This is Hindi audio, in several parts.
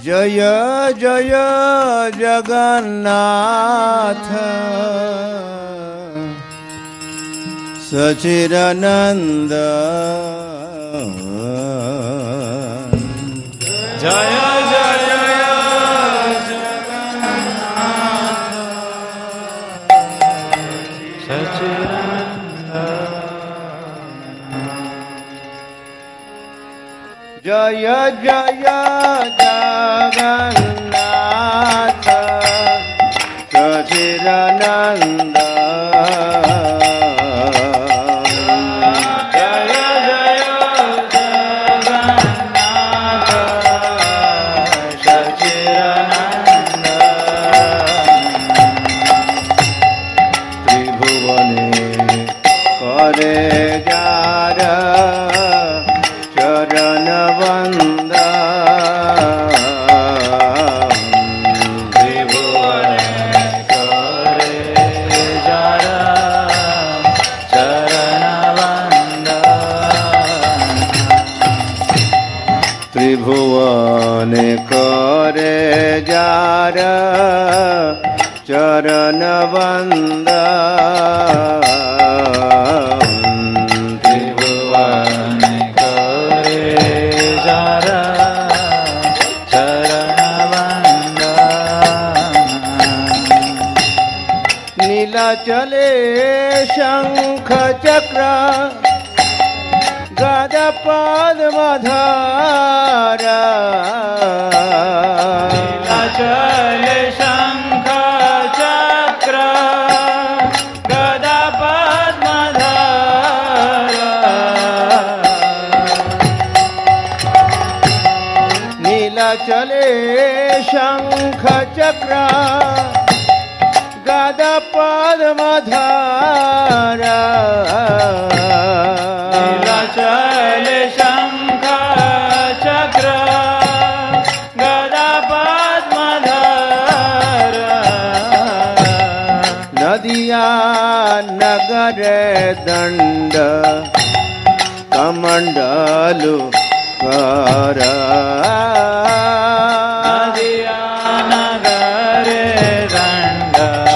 जय जय जगन्नाथ सच्चिदानंद जय जय जगन्नाथ सच्चिदानंद जय जय जगन्नाथ सच्चिदानंद त्रिभुवन करे जार चरण वंद त्रिभुवन करे जार चरण वंद नीलाचले शंख चक्र गदा पद्मधार नीलाचल शंख चक्र गदा पद्मधार नीलाचले शंख चक्र गदा पद्मधार नीलाचल शंख चक्र गदा पद्मधार नदिया नगर दंड कमंडलु कर नदिया नगर दंड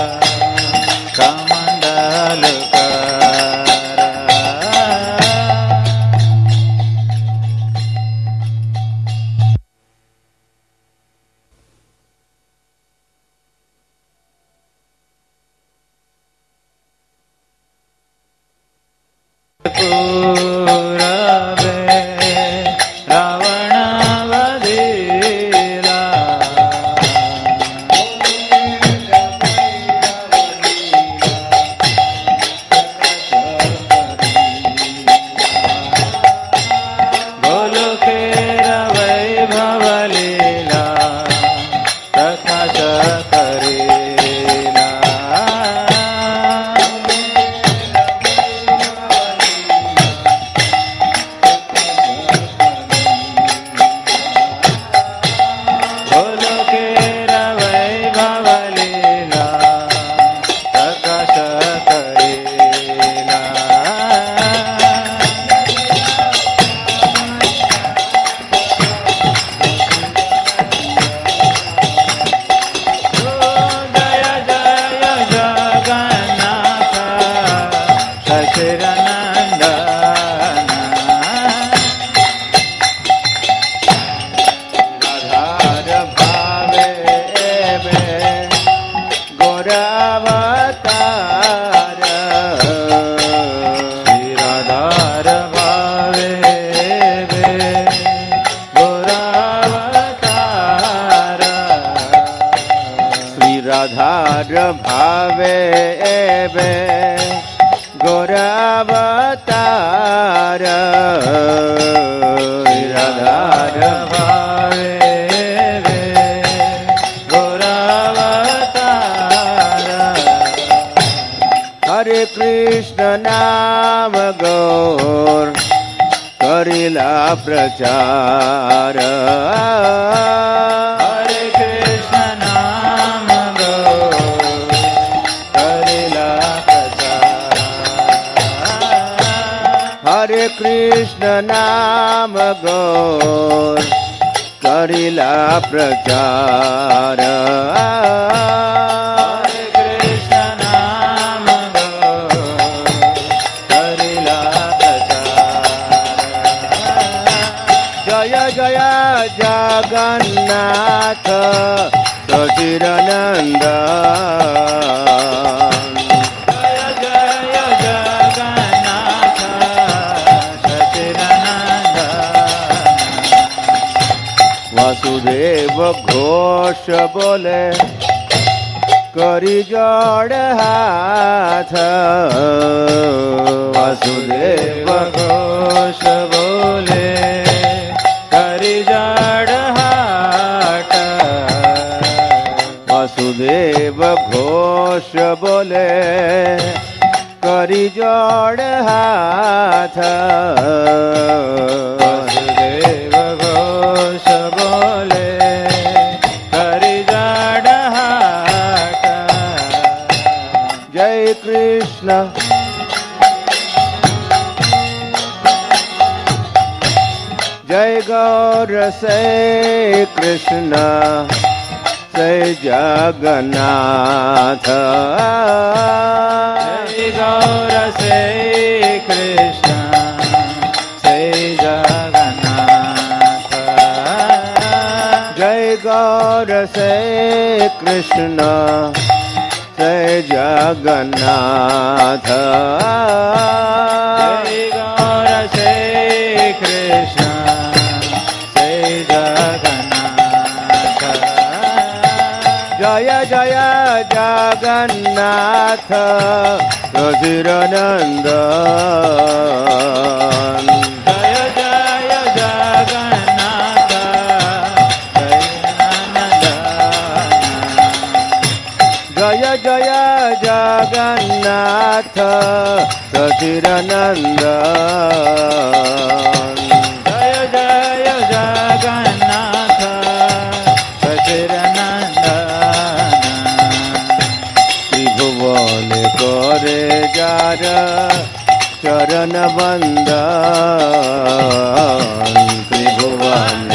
कमंडलु भावे एबे गोरावतार राधार भावे एबे गोरावतार हरे कृष्ण नाम गौर करिला प्रचार हरे कृष्ण नाम हरे कृष्ण नाम गौर करिला प्रचार हरे कृष्ण नाम गौर करिला प्रचार जय जय जगन्नाथ सचिदानंद जय जय जगन्नाथ सच्चिदानंद वासुदेव घोष बोले करी जोड़ हाथ वासुदेव घोष बोले करी जड़ हाट वासुदेव घोष बोले करी जोड़ हाथ वासुदेव घोष बोले करी जड़ हाट जय कृष्ण जय गौर से कृष्ण से जगन्नाथ जय गौर से कृष्ण से जगन्नाथ जय गौर से कृष्ण से जगन्नाथ जय गौर से कृष्ण से जगन्नाथ जय जय जगन्नाथ रुधिरानंद जय जय जगन्नाथ जय जय जगन्नाथ रुधिरानंद जय जय जगन्नाथ सच्चिदानंद त्रिभुवन करे जार चरण बंदन त्रिभुवन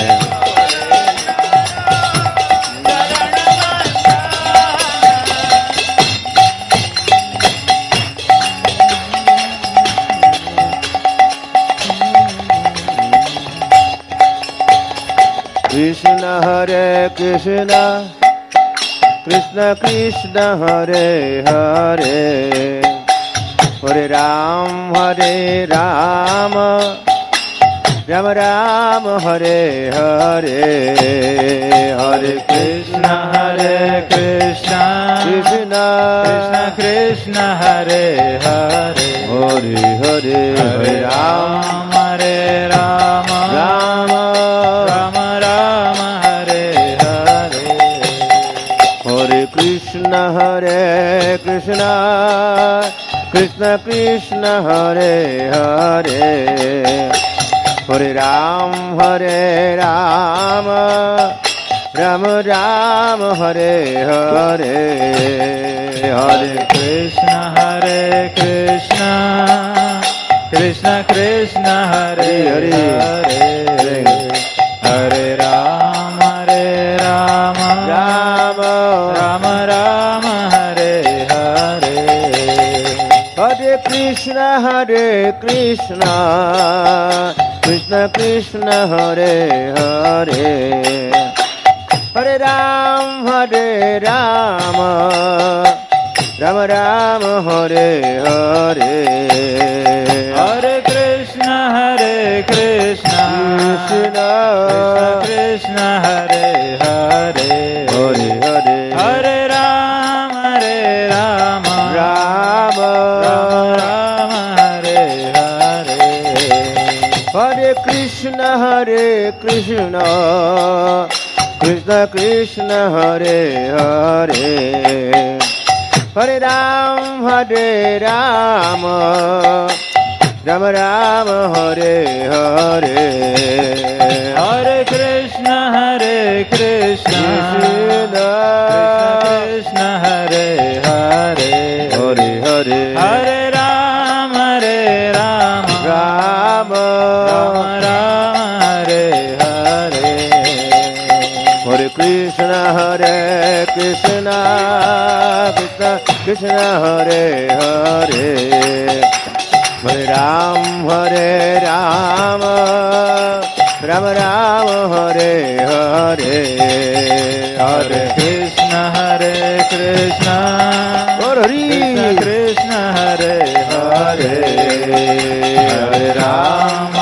कृष्ण हरे कृष्ण कृष्ण कृष्ण हरे हरे हरे राम राम राम हरे हरे हरे कृष्ण हरे कृष्ण कृष्ण कृष्ण कृष्ण हरे हरे हरे हरे हरे राम हरे Ram Ram Ram Ram Hare Hare Hare Krishna Krishna Krishna Hare Hare Hare Ram Ram Ram Hare Hare Hare Krishna Krishna Krishna Hare Hare Hare Hare Ram Ram Ram Ram Ram Hare Hare Hare Krishna Krishna Krishna Hare Hare Hare Ram Ram Ram Hare Hare Hare Krishna Krishna Krishna Hare Hare Hare Hare Hare Ram Ram Ram Ram Hare Hare Hare Krishna Krishna Krishna Hare Hare Hare Ram Ram Ram Hare Hare Hare Krishna Krishna Krishna Hare Hare Hare Hare Hare Ram Ram Ram Ram Hare Hare Krishna Hare Krishna Krishna Krishna Hare Hare Hare Ram Ram Ram Hare Hare Hare Krishna Hare Krishna Krishna Krishna Hare Hare Hare Ram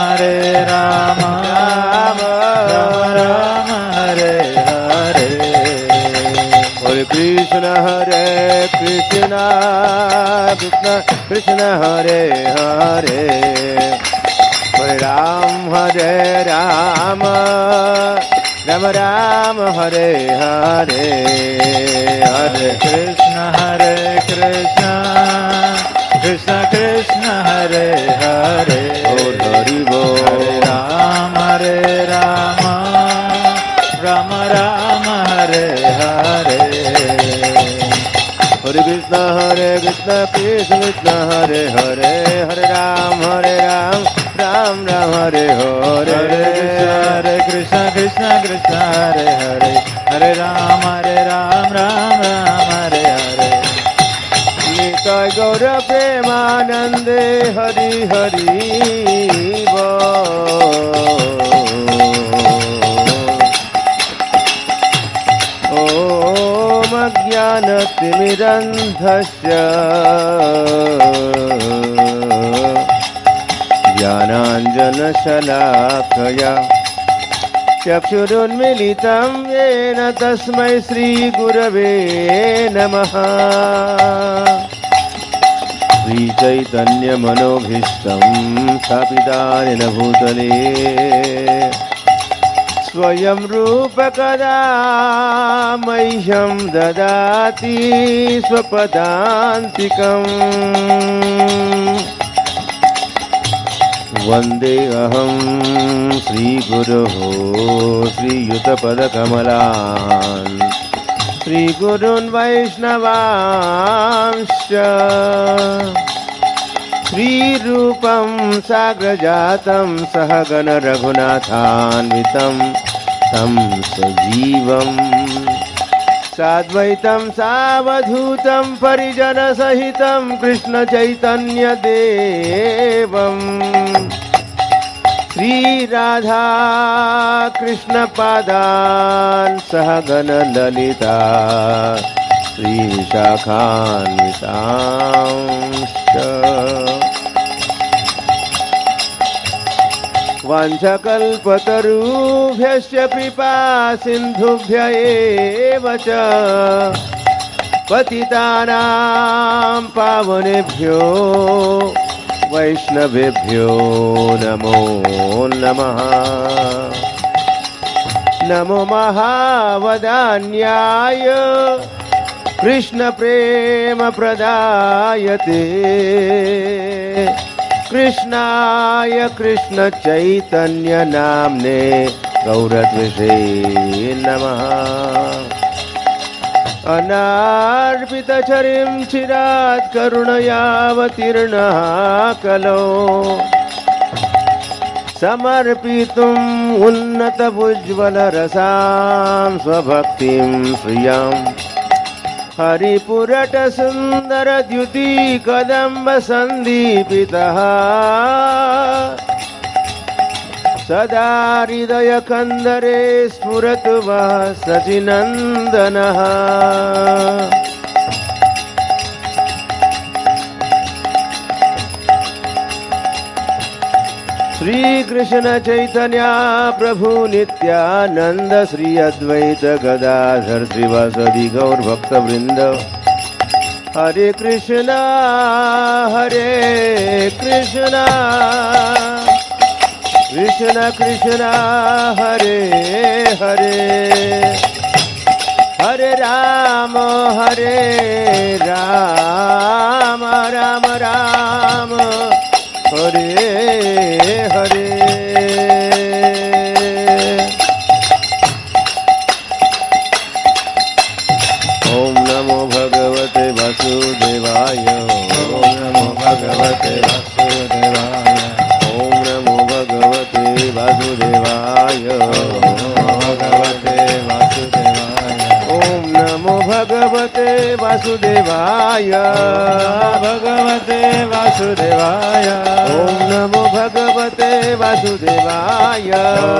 Ram Ram Hare Hare Hare Krishna Hare Krishna Krishna Krishna Hare Hare Hare Ram Ram Ram Hare Hare Hare Krishna Hare Krishna Krishna Krishna Hare Hare Hari Bol Hare Ram Ram Ram Hare Hare Hare Krishna Krishna Krishna Hare Hare Hare Ram Ram Ram Hare Hare Hare Krishna Krishna Krishna Hare Hare Hare Ram Ram Hare Hare Nitai Gaura Premanande Hari Hari Bol Om Ajnanatimirandhasya Jnananjanashalakaya Chakshurunmilitam Yena Tasmai Shri Gurave Namaha Shri Chaitanya Manobhishtam Sthapitanena Bhutale Swayam Rupa Kada Mahyam Dadati Swapadantikam Vande Aham Shri Guruho Shri Yutapada Kamalan Shri Gurun Vaishnavamscha Shri Rupam Sagrajatam Sahagana Raghunathanvitam Tam Sajivam Sadvaitam Savadhutam Parijana Sahitam Krishna Chaitanya Devam Shri Radha Krishna Padan Sahagana Lalita Shri Vishakhanvitamscha Vanchakalpatarubhyasya kripa sindhubhya eva cha Patitanam pavanebhyo Vaishnavebhyo namo namaha Namo Mahavadanyaya Krishna Prema Pradayate Krishnaya Krishna Chaitanya Namne Gauradvise Namaha Anarpita Charim Chirat Karunayavatirnaha Kalo Samarpitum Unnata Bujvala Rasam Svabhaktim Sriyam Haripurata Sundara Dyuti Kadamba Sandipitaha Sada Hridaya Kandare Smuratuva Satinandanaha Shri Krishna Chaitanya Prabhu Nityananda Shri Advaita Gadadhar Srivasadi Gaur Bhakta Vrinda Hare Krishna Krishna Krishna Hare Hare Hare Rama Rama Rama Hare Hare Om Namo Bhagavate Vasudevaya Om Namo Bhagavate Vasudevaya Om Namo Bhagavate Vasudevaya Om Namo Bhagavate Vasudevaya वासुदेवाय भगवते वासुदेवाय ओम नमो भगवते वासुदेवाय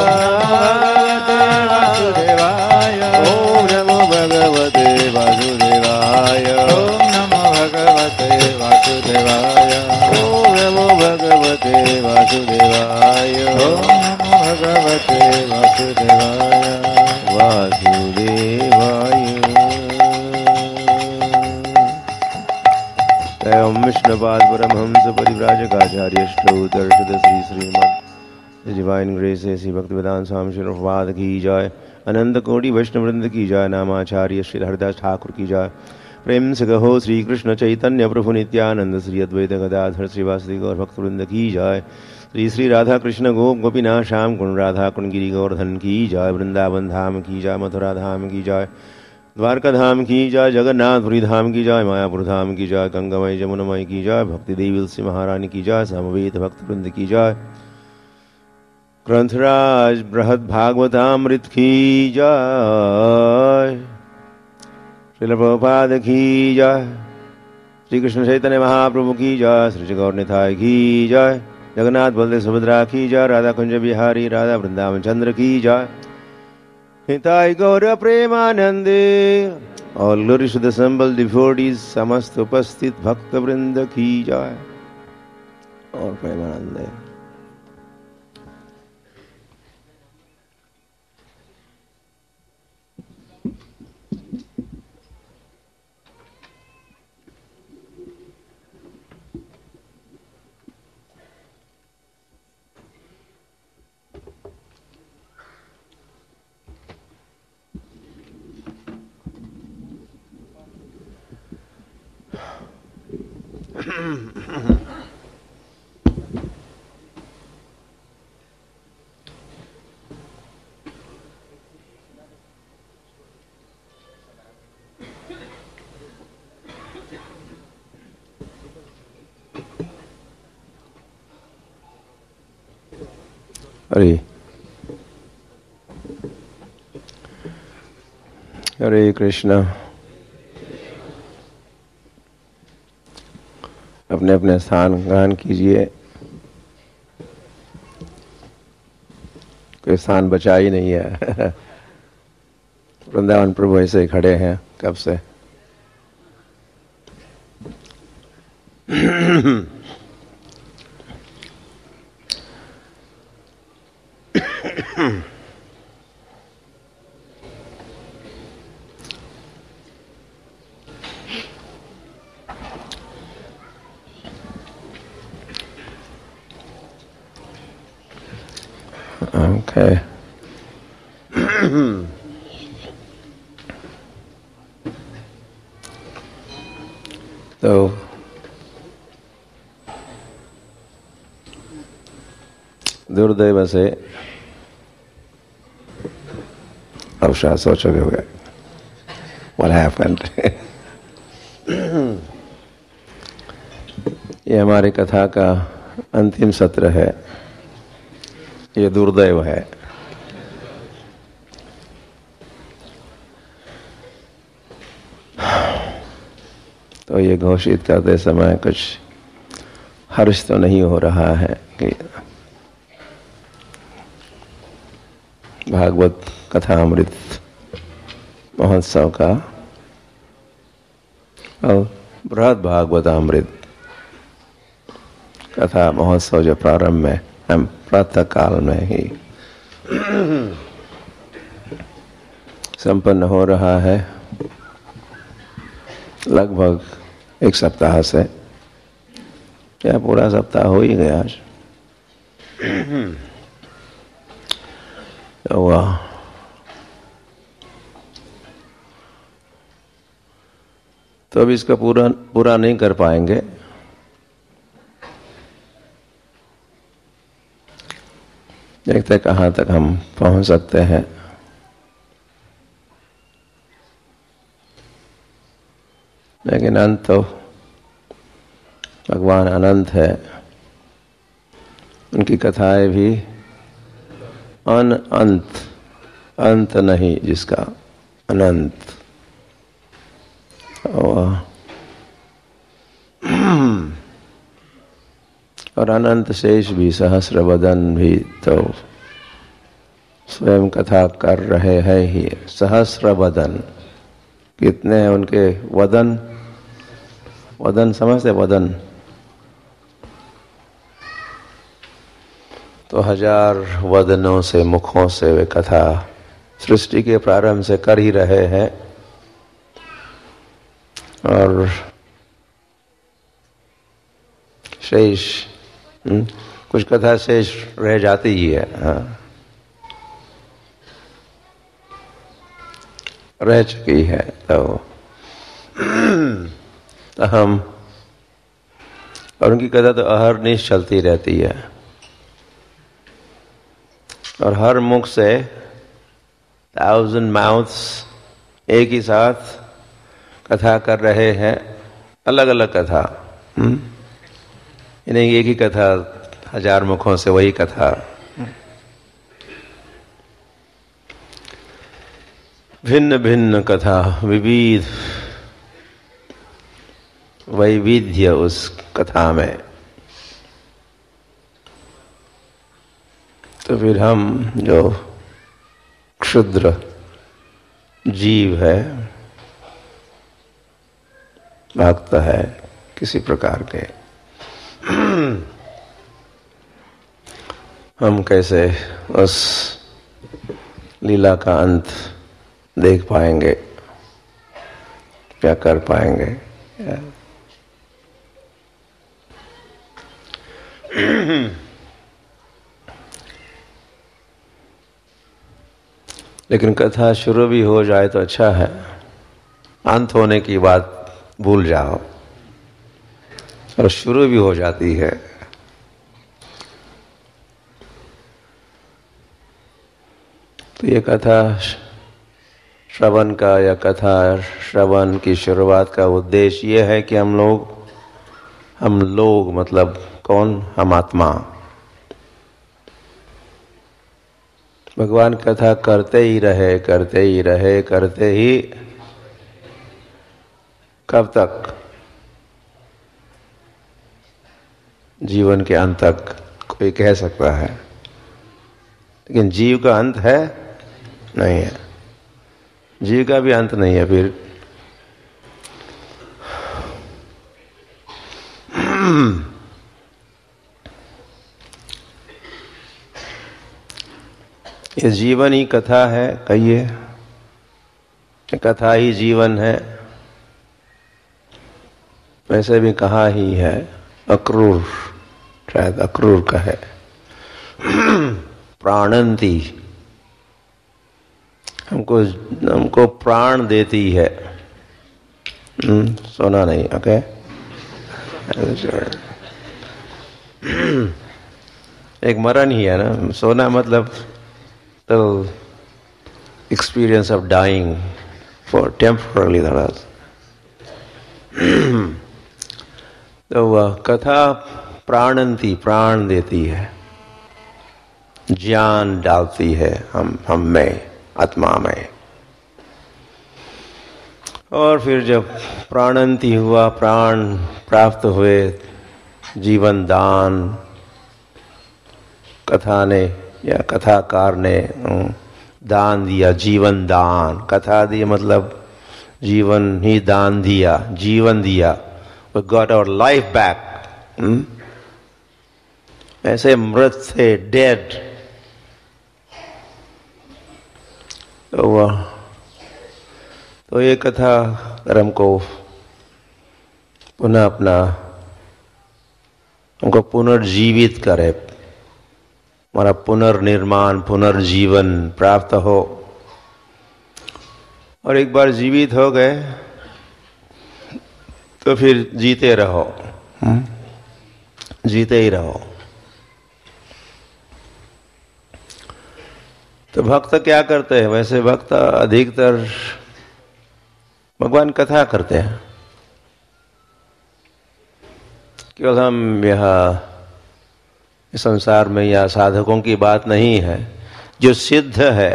वासुदेवाय ओम नमो भगवते वासुदेवाय ओम नमो भगवते वासुदेवाय ओम नमो भगवते वासुदेवाय ओम नमो भगवते वासुदेवाय वासुदेवाय एवं विष्णुपाद परमहंस परिव्राजकाचार्य ष्टोत्तरशत Shri Srimad divine grace A C भक्त वेदांत स्वामी श्री प्रभुपाद की जय। अनंत कोटि वैष्णव वृंद की जय। नामाचार्य श्री हरिदास ठाकुर की जय। प्रेम से कहो श्री कृष्ण चैतन्य प्रभु नित्यानंद श्री अद्वैत गदाधर श्रीवासदि गौर भक्त वृंद की जय। श्री श्री राधा कृष्ण गोप गोपीनाथ श्याम कुंड राधा कुंड गिरी गोवर्धन की जय। वृंदावन धाम की जय। मथुरा धाम की जय। द्वारका धाम की जय। जगन्नाथपुरी धाम की जय। मायापुर धाम की जय। गंगामय जमुनामय की जय। भक्ति देवी तुलसी महारानी की जय। समवेत भक्त वृंद की जय। ग्रंथराज बृहद भागवतामृत की जय। श्रील प्रभुपाद की जय। श्री कृष्ण चैतन्य महाप्रभु की जय। श्री गौर निताय की जय। जगन्नाथ बलदेव सुभद्रा की जय। राधा कुंज बिहारी राधा वृंदावन चंद्र की जय। हिताय गौर प्रेमानंदे all glory to the assembled devotees समस्त उपस्थित भक्त वृंद की जय। और प्रेमानंदे हरे हरे कृष्णा। अपने अपने स्थान ग्रहण कीजिए। कोई स्थान बचा ही नहीं है। वृंदावन प्रभु ऐसे ही खड़े हैं कब से। Okay. तो दुर्दैव से अब शायद सोचोगे होगा what happened। ये हमारी कथा का अंतिम सत्र है। ये दुर्दैव है। तो ये घोषित करते समय कुछ हर्ष तो नहीं हो रहा है कि भागवत कथामृत महोत्सव का और बृहद भागवतामृत कथा महोत्सव जो प्रारंभ में हम प्रातः काल में ही संपन्न हो रहा है। लगभग एक सप्ताह से या पूरा सप्ताह हो ही गया आज। वाह, तो अब इसका पूरा नहीं कर पाएंगे। देखते कहाँ तक हम पहुंच सकते हैं। लेकिन अंत तो भगवान अनंत है। उनकी कथाएं भी अनंत, अंत नहीं जिसका, अनंत। और अनंत शेष भी, सहस्रवदन भी तो स्वयं कथा कर रहे हैं ही। सहस्रवदन, कितने हैं उनके वदन? वदन समझते? वदन तो 1000 वदनों से, मुखों से वे कथा सृष्टि के प्रारंभ से कर ही रहे हैं। और शेष कुछ कथा शेष रह जाती ही है, हाँ, रह चुकी है। तो हम, और उनकी कथा तो अहरनिश चलती रहती है और हर मुख से 1000 माउथ्स एक ही साथ कथा कर रहे हैं, अलग अलग कथा। इन्हें एक ही कथा 1000 मुखों से वही कथा। भिन्न भिन्न कथा, विविध वैविध्य उस कथा में। तो फिर हम जो क्षुद्र जीव है, भक्त है किसी प्रकार के, हम कैसे उस लीला का अंत देख पाएंगे, क्या कर पाएंगे? लेकिन कथा शुरू भी हो जाए तो अच्छा है, अंत होने की बात भूल जाओ और शुरू भी हो जाती है। तो ये कथा श्रवण का, या कथा श्रवण की शुरुआत का उद्देश्य ये है कि हम लोग मतलब कौन? हम आत्मा। भगवान कथा करते ही रहे, करते ही रहे, करते ही कब तक? जीवन के अंत तक कोई कह सकता है, लेकिन जीव का अंत है? नहीं है, जीव का भी अंत नहीं है। फिर ये जीवन ही कथा है, कहिए, कथा ही जीवन है। वैसे भी कहा ही है, अक्रूर, शायद अक्रूर का है, प्राणंती, हमको प्राण देती है। सोना नहीं, ओके। एक मरण ही है ना, सोना मतलब तो experience of dying for temporarily, थोड़ा। तो वह कथा प्राणंती, प्राण देती है, ज्ञान डालती है हम में, आत्मा में। और फिर जब प्राणंती हुआ, प्राण प्राप्त हुए, जीवन दान कथा ने या कथाकार ने दान दिया, जीवन दान। कथा दी मतलब जीवन ही दान दिया, जीवन दिया। We got our life back. ऐसे मृत थे, डेड। तो ये कथा अगर हमको पुनः हमको पुनर्जीवित करे, हमारा पुनर्निर्माण, पुनर्जीवन प्राप्त हो, और एक बार जीवित हो गए तो फिर जीते रहो, जीते ही रहो। तो भक्त क्या करते हैं? वैसे भक्त अधिकतर भगवान कथा करते हैं। केवल हम यहाँ इस संसार में या साधकों की बात नहीं है, जो सिद्ध है।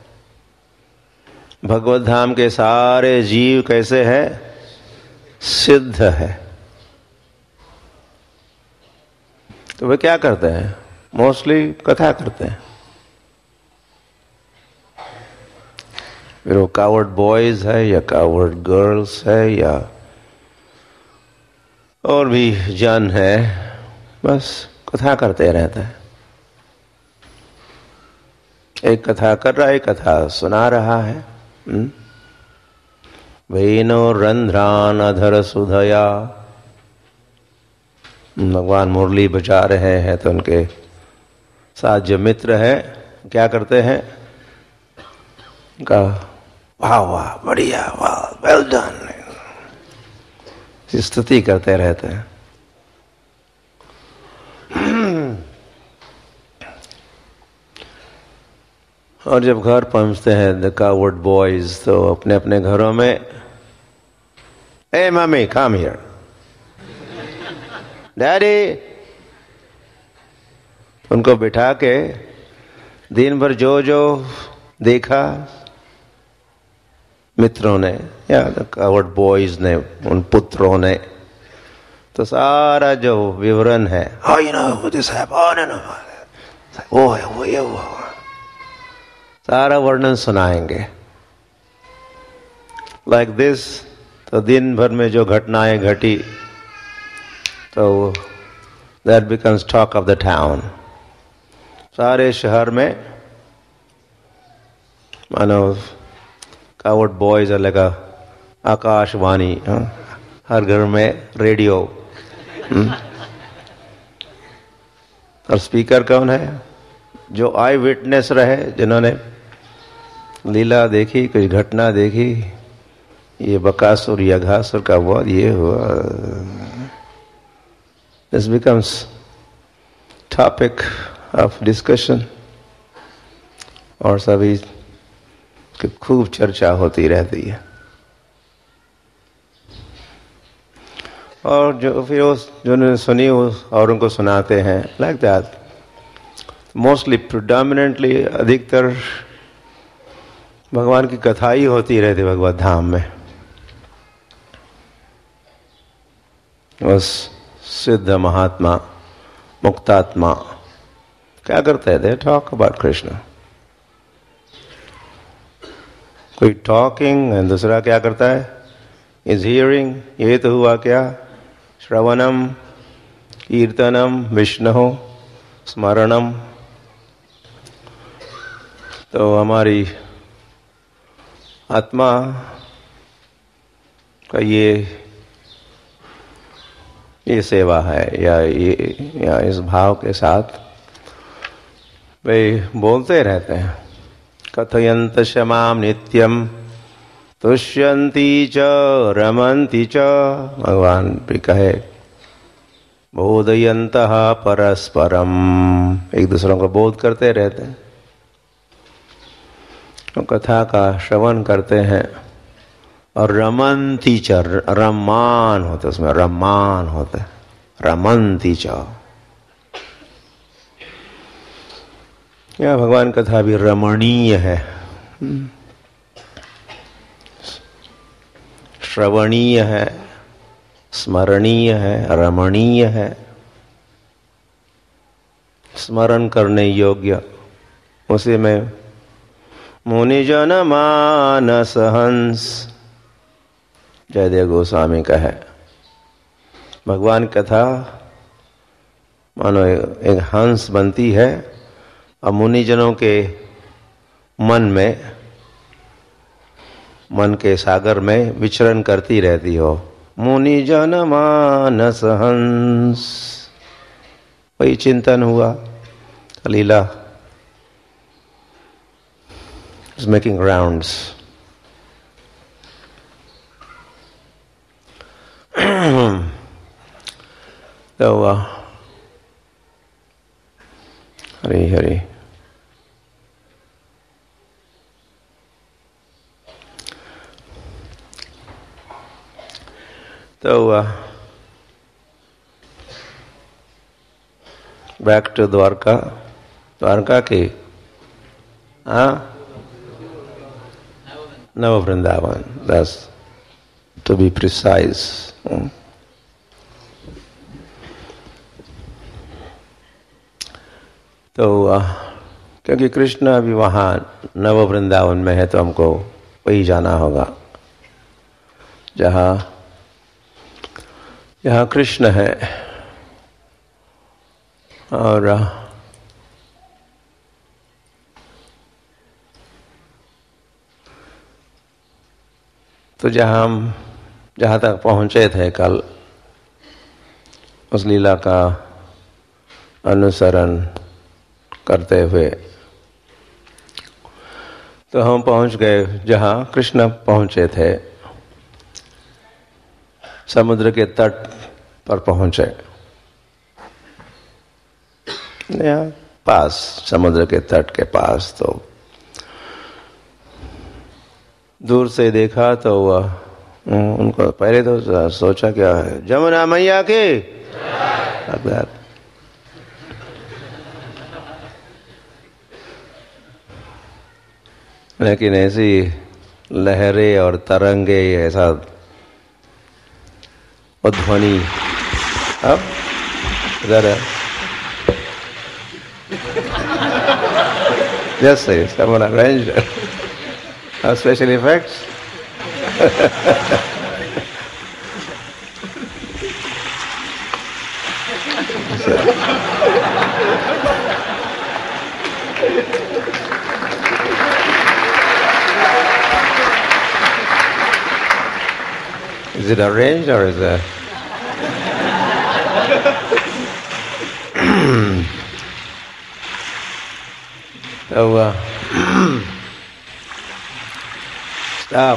भगवत धाम के सारे जीव कैसे हैं? सिद्ध है। तो वे क्या करते हैं? मोस्टली कथा करते हैं। फिर वो कावर्ड बॉयज है या कावर्ड गर्ल्स है या और भी जन है, बस कथा करते रहते हैं। एक कथा कर रहा है, एक कथा सुना रहा है। वेनो रंध्रान अधर सुधया, भगवान मुरली बजा रहे हैं तो उनके साथ जो मित्र है क्या करते हैं? का वाह वाह बढ़िया, वाह वेल डन, स्तुति करते रहते हैं। और जब घर पहुंचते हैं द कावर्ड बॉयज, तो अपने अपने घरों में, ए मम्मी कम हियर, डैडी, उनको बिठा के दिन भर जो जो देखा मित्रों ने या कावर्ड बॉयज ने, उन पुत्रों ने, तो सारा जो विवरण है, how you know this happened, वो है वो ये वो, सारा वर्णन सुनाएंगे। लाइक दिस, तो दिन भर में जो घटनाएं घटी, तो that becomes talk of the town. सारे शहर में मानो कावर्ड बॉयज अलग, आकाशवाणी, हर घर में रेडियो, और स्पीकर कौन है? जो आई विटनेस रहे, जिन्होंने लीला देखी, कुछ घटना देखी, ये बकासुर या घासुर का वध ये हुआ, this becomes topic of discussion, और सभी की खूब चर्चा होती रहती है। और जो फिर जो सुनी औरों को सुनाते हैं, लाइक दैट। मोस्टली प्रिडोमिनेंटली अधिकतर भगवान की कथा ही होती रहती भगवत धाम में। उस सिद्ध महात्मा मुक्तात्मा क्या करते थे? Talk about Krishna. कोई टॉकिंग और दूसरा क्या करता है? Is hearing. ये तो हुआ क्या? श्रवणम, कीर्तनम, विष्णु स्मरणम। तो हमारी आत्मा का ये सेवा है, या इस भाव के साथ वे बोलते रहते हैं। कथयंत क्षमाम नित्यम तुष्यन्ति च रमन्ति च, भगवान भी कहे, बोधयन्तः परस्परम, एक दूसरों को बोध करते रहते हैं। तो कथा का श्रवण करते हैं, और रमन्ति च, रमान होता है उसमें, रमान होता है, रमन्ति च। यह भगवान कथा भी रमणीय है, श्रवणीय है, स्मरणीय है, रमणीय है, स्मरण करने योग्य। उसी में मुनिजन मानस हंस, जयदेव गोस्वामी का है। भगवान कथा मानो एक हंस बनती है, और मुनिजनों के मन में, मन के सागर में विचरण करती रहती हो। मुनिजन मानस हंस, वही चिंतन हुआ, लीला is making rounds. So, Hare Hare. So, back to Dwarka. Dwarka ki, Nava Vrindavan. That's to be precise. तो क्योंकि कृष्ण अभी वहाँ नव वृंदावन में है, तो हमको वही जाना होगा जहाँ कृष्ण है। और तो जहाँ तक पहुँचे थे कल, उस लीला का अनुसरण करते हुए, तो हम पहुँच गए जहाँ कृष्ण पहुँचे थे। समुद्र के तट पर पहुँचे, यहाँ पास, समुद्र के तट के पास। तो दूर से देखा तो उनको पहले तो सोचा क्या है, जमुना मैया के, लेकिन ऐसी लहरें और तरंगे, ऐसा ध्वनि। अब जरा just say someone arranged special effects. Is it arranged or is it? So, stop.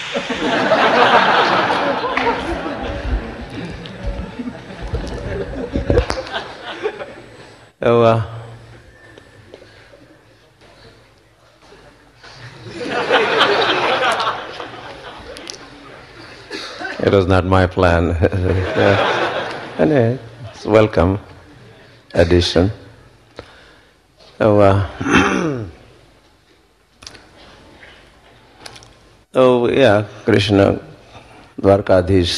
So, it was not my plan. Anyway, it's a welcome addition. So, तो या कृष्ण द्वारकाधीश,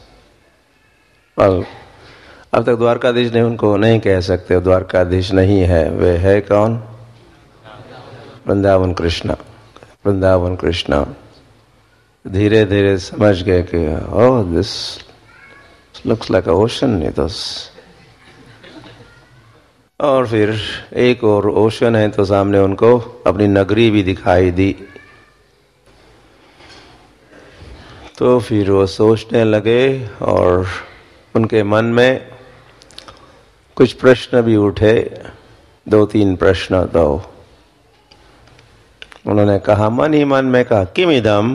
अब तक द्वारकाधीश ने उनको नहीं कह सकते, द्वारकाधीश नहीं है, वे है कौन? वृंदावन कृष्ण। वृंदावन कृष्ण धीरे धीरे समझ गए कि oh, this looks like a ocean it was. और फिर एक और ओशन है, तो सामने उनको अपनी नगरी भी दिखाई दी। तो फिर वो सोचने लगे और उनके मन में कुछ प्रश्न भी उठे, 2-3 प्रश्न। तो उन्होंने कहा, मन ही मन में कहा, किम इदम,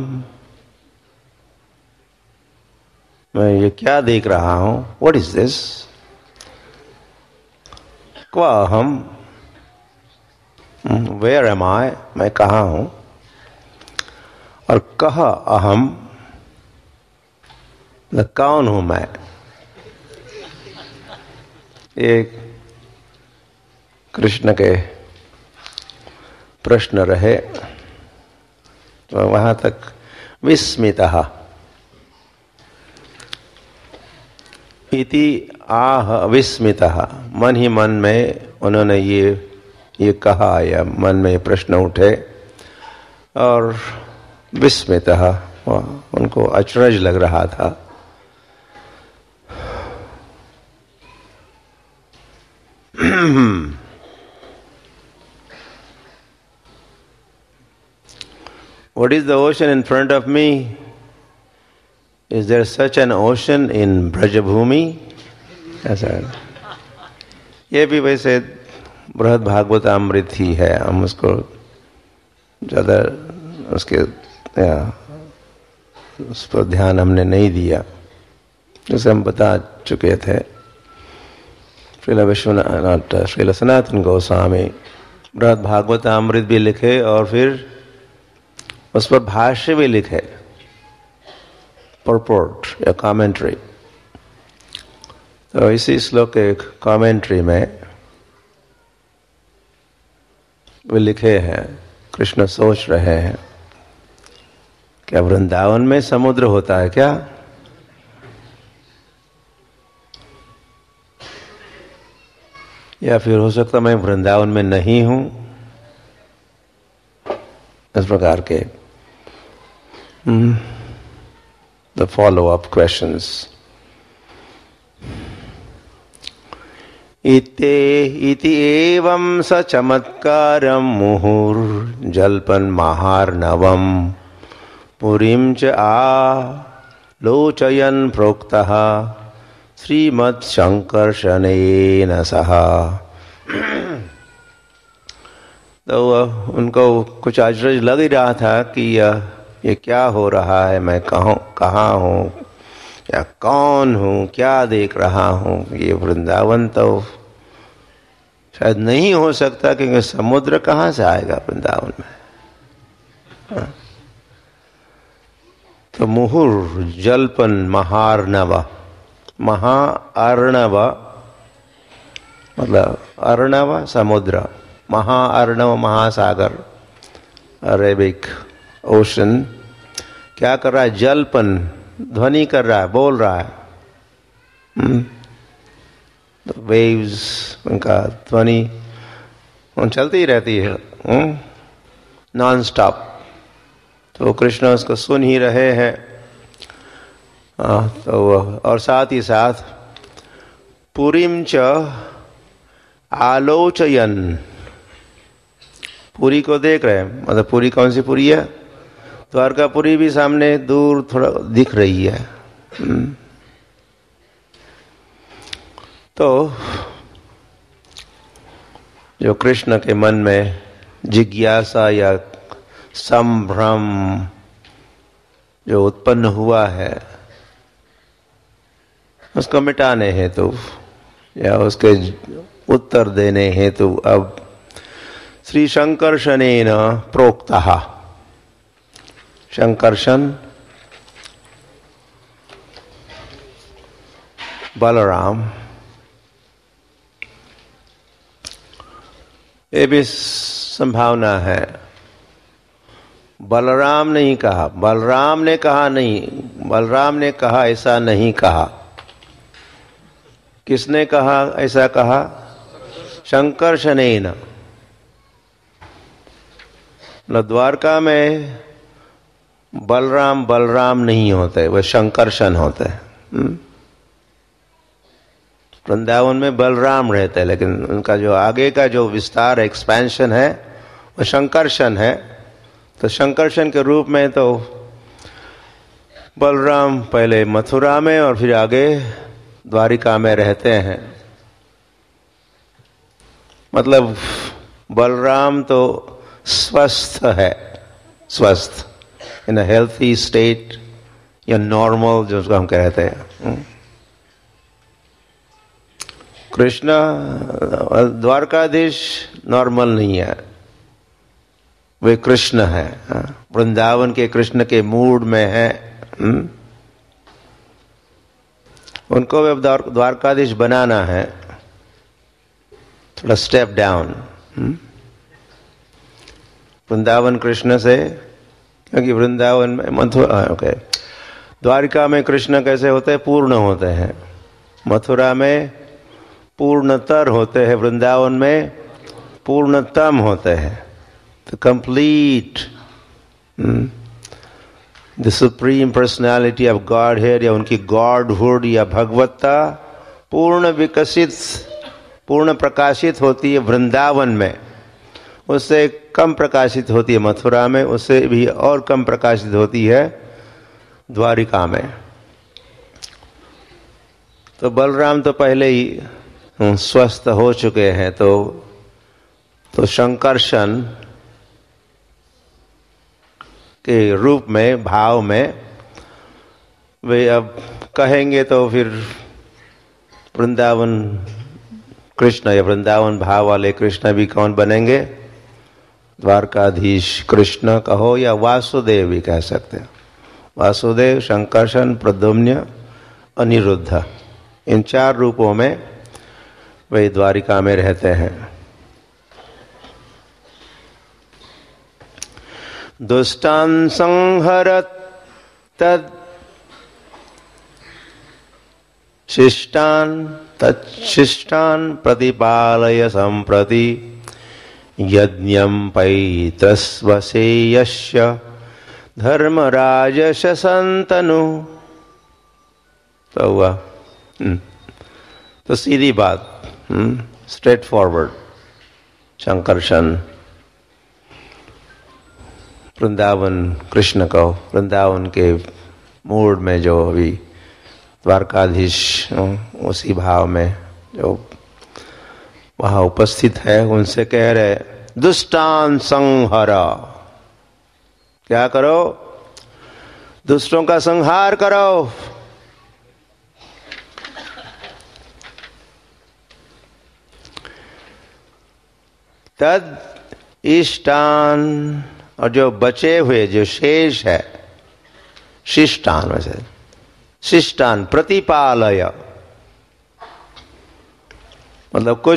मैं ये क्या देख रहा हूं, व्हाट इज दिस, क्वा अहम, वेयर एम आई, मैं कहाँ हूं, और कह अहम, कौन हूं मैं। एक कृष्ण के प्रश्न रहे। तो वहां तक विस्मितः इति आह विस्मितः, मन ही मन में उन्होंने ये कहा, या मन में ये प्रश्न उठे, और विस्मितः, उनको अचरज लग रहा था। What is the ocean in front of me? Is there such an ocean in Brajabhumi? ऐसा ये भी वैसे बृहद भागवतामृत ही है, हम उसको ज़्यादा उस पर ध्यान हमने नहीं दिया, जैसे हम बता चुके थे। श्रील सनातन गोस्वामी बृहद भागवतामृत भी लिखे और फिर उस पर भाष्य भी लिखे, परपोर्ट या कमेंट्री। तो इसी श्लोक के कमेंट्री में वे लिखे हैं, कृष्ण सोच रहे हैं, क्या वृंदावन में समुद्र होता है क्या? या फिर हो सकता मैं वृंदावन में नहीं हूं, इस प्रकार के द फॉलो अप क्वेश्चंस। इति एवं स चमत्कारं मुहुर्जल्पन् महार्णवम् पुरीं च आलोचयन् प्रोक्तः श्रीमत्शंकर्षणेन सह। तो उनको कुछ आश्चर्य लग ही रहा था कि ये क्या हो रहा है, मैं कहाँ हूँ या कौन हूँ, क्या देख रहा हूँ। ये वृंदावन तो शायद नहीं हो सकता, क्योंकि समुद्र कहाँ से आएगा वृंदावन में। तो मुहुर जलपन महार्णव, महाअर्णव मतलब अर्णव समुद्र, महाअर्णव महासागर, अरेबिक ओशन। क्या कर रहा है? जलपन, ध्वनि कर रहा है, बोल रहा है। वेव्स, उनका ध्वनि चलती ही रहती है नॉन स्टॉप। तो कृष्ण उसको सुन ही रहे हैं। तो और साथ ही साथ पुरीं च आलोचयन, पुरी को देख रहे हैं। मतलब पुरी कौन सी पुरी है? द्वारकापुरी भी सामने दूर थोड़ा दिख रही है। तो जो कृष्ण के मन में जिज्ञासा या संभ्रम जो उत्पन्न हुआ है, उसको मिटाने हेतु या उसके उत्तर देने हेतु अब श्री शंकर्षणेन प्रोक्तः। शंकर्षण बलराम, ये भी संभावना है। बलराम नहीं कहा, बलराम ने कहा नहीं, बलराम ने कहा ऐसा नहीं कहा। किसने कहा ऐसा कहा? शंकर्षणेन। द्वारका में बलराम बलराम नहीं होते, वह शंकर्षण होते हैं। वृंदावन में बलराम रहते हैं, लेकिन उनका जो आगे का जो विस्तार एक्सपेंशन है वह शंकर्षण है। तो शंकर्षण के रूप में तो बलराम पहले मथुरा में और फिर आगे द्वारिका में रहते हैं। मतलब बलराम तो स्वस्थ है, स्वस्थ, इन अ हेल्थी स्टेट या नॉर्मल, जो उसको हम कहते हैं। कृष्ण द्वारकाधीश नॉर्मल नहीं है, वे कृष्ण है, वृंदावन के कृष्ण के मूड में है। उनको वे द्वारकाधीश बनाना है, थोड़ा स्टेप डाउन वृंदावन कृष्ण से। क्योंकि वृंदावन में मथुरा, ओके, द्वारिका में कृष्ण कैसे होते हैं? पूर्ण होते हैं। मथुरा में पूर्णतर होते हैं, वृंदावन में पूर्णतम होते हैं। तो complete the supreme personality of Godhead, या उनकी गॉडहुड या भगवत्ता पूर्ण विकसित, पूर्ण प्रकाशित होती है वृंदावन में। उससे कम प्रकाशित होती है मथुरा में, उससे भी और कम प्रकाशित होती है द्वारिका में। तो बलराम तो पहले ही स्वस्थ हो चुके हैं। तो शंकर्षण के रूप में, भाव में वे अब कहेंगे तो फिर वृंदावन कृष्ण या वृंदावन भाव वाले कृष्ण भी कौन बनेंगे? द्वारकाधीश कृष्ण कहो या वासुदेव भी कह सकते हैं। वासुदेव, शंकर्षण, प्रद्युम्न, अनिरुद्ध, इन चार रूपों में वे द्वारिका में रहते हैं। दुष्टान् संहरत् तत् शिष्टान तच्छिष्टान प्रतिपालय संप्रति यज्ञं पैत्रस्वसेयस्य धर्मराजश संतनु। तो हुआ तो सीधी बात, स्ट्रेट फॉरवर्ड। शंकरशन वृंदावन कृष्ण को वृंदावन के मूड में जो अभी द्वारकाधीश उसी भाव में जो वहाँ उपस्थित है उनसे कह रहे दुष्टान संहर। क्या करो? दुष्टों का संहार करो। तद इष्टान, और जो बचे हुए जो शेष है शिष्टान में से शिष्टान प्रतिपालय, मतलब कुछ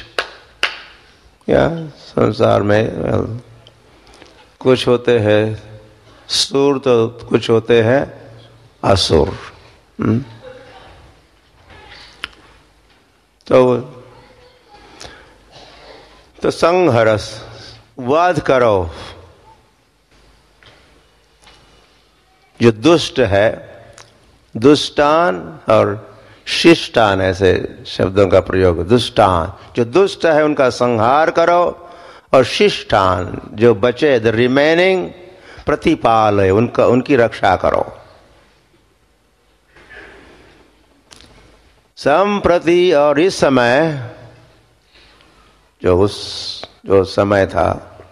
या संसार में कुछ होते हैं सुर तो कुछ होते हैं असुर। तो संहरस वध करो जो दुष्ट है। दुष्टान और शिष्टान ऐसे शब्दों का प्रयोग। दुष्टान जो दुष्ट है उनका संहार करो, और शिष्टान जो बचे द रिमेनिंग प्रतिपालय उनकी रक्षा करो। संप्रति, और इस समय जो समय था,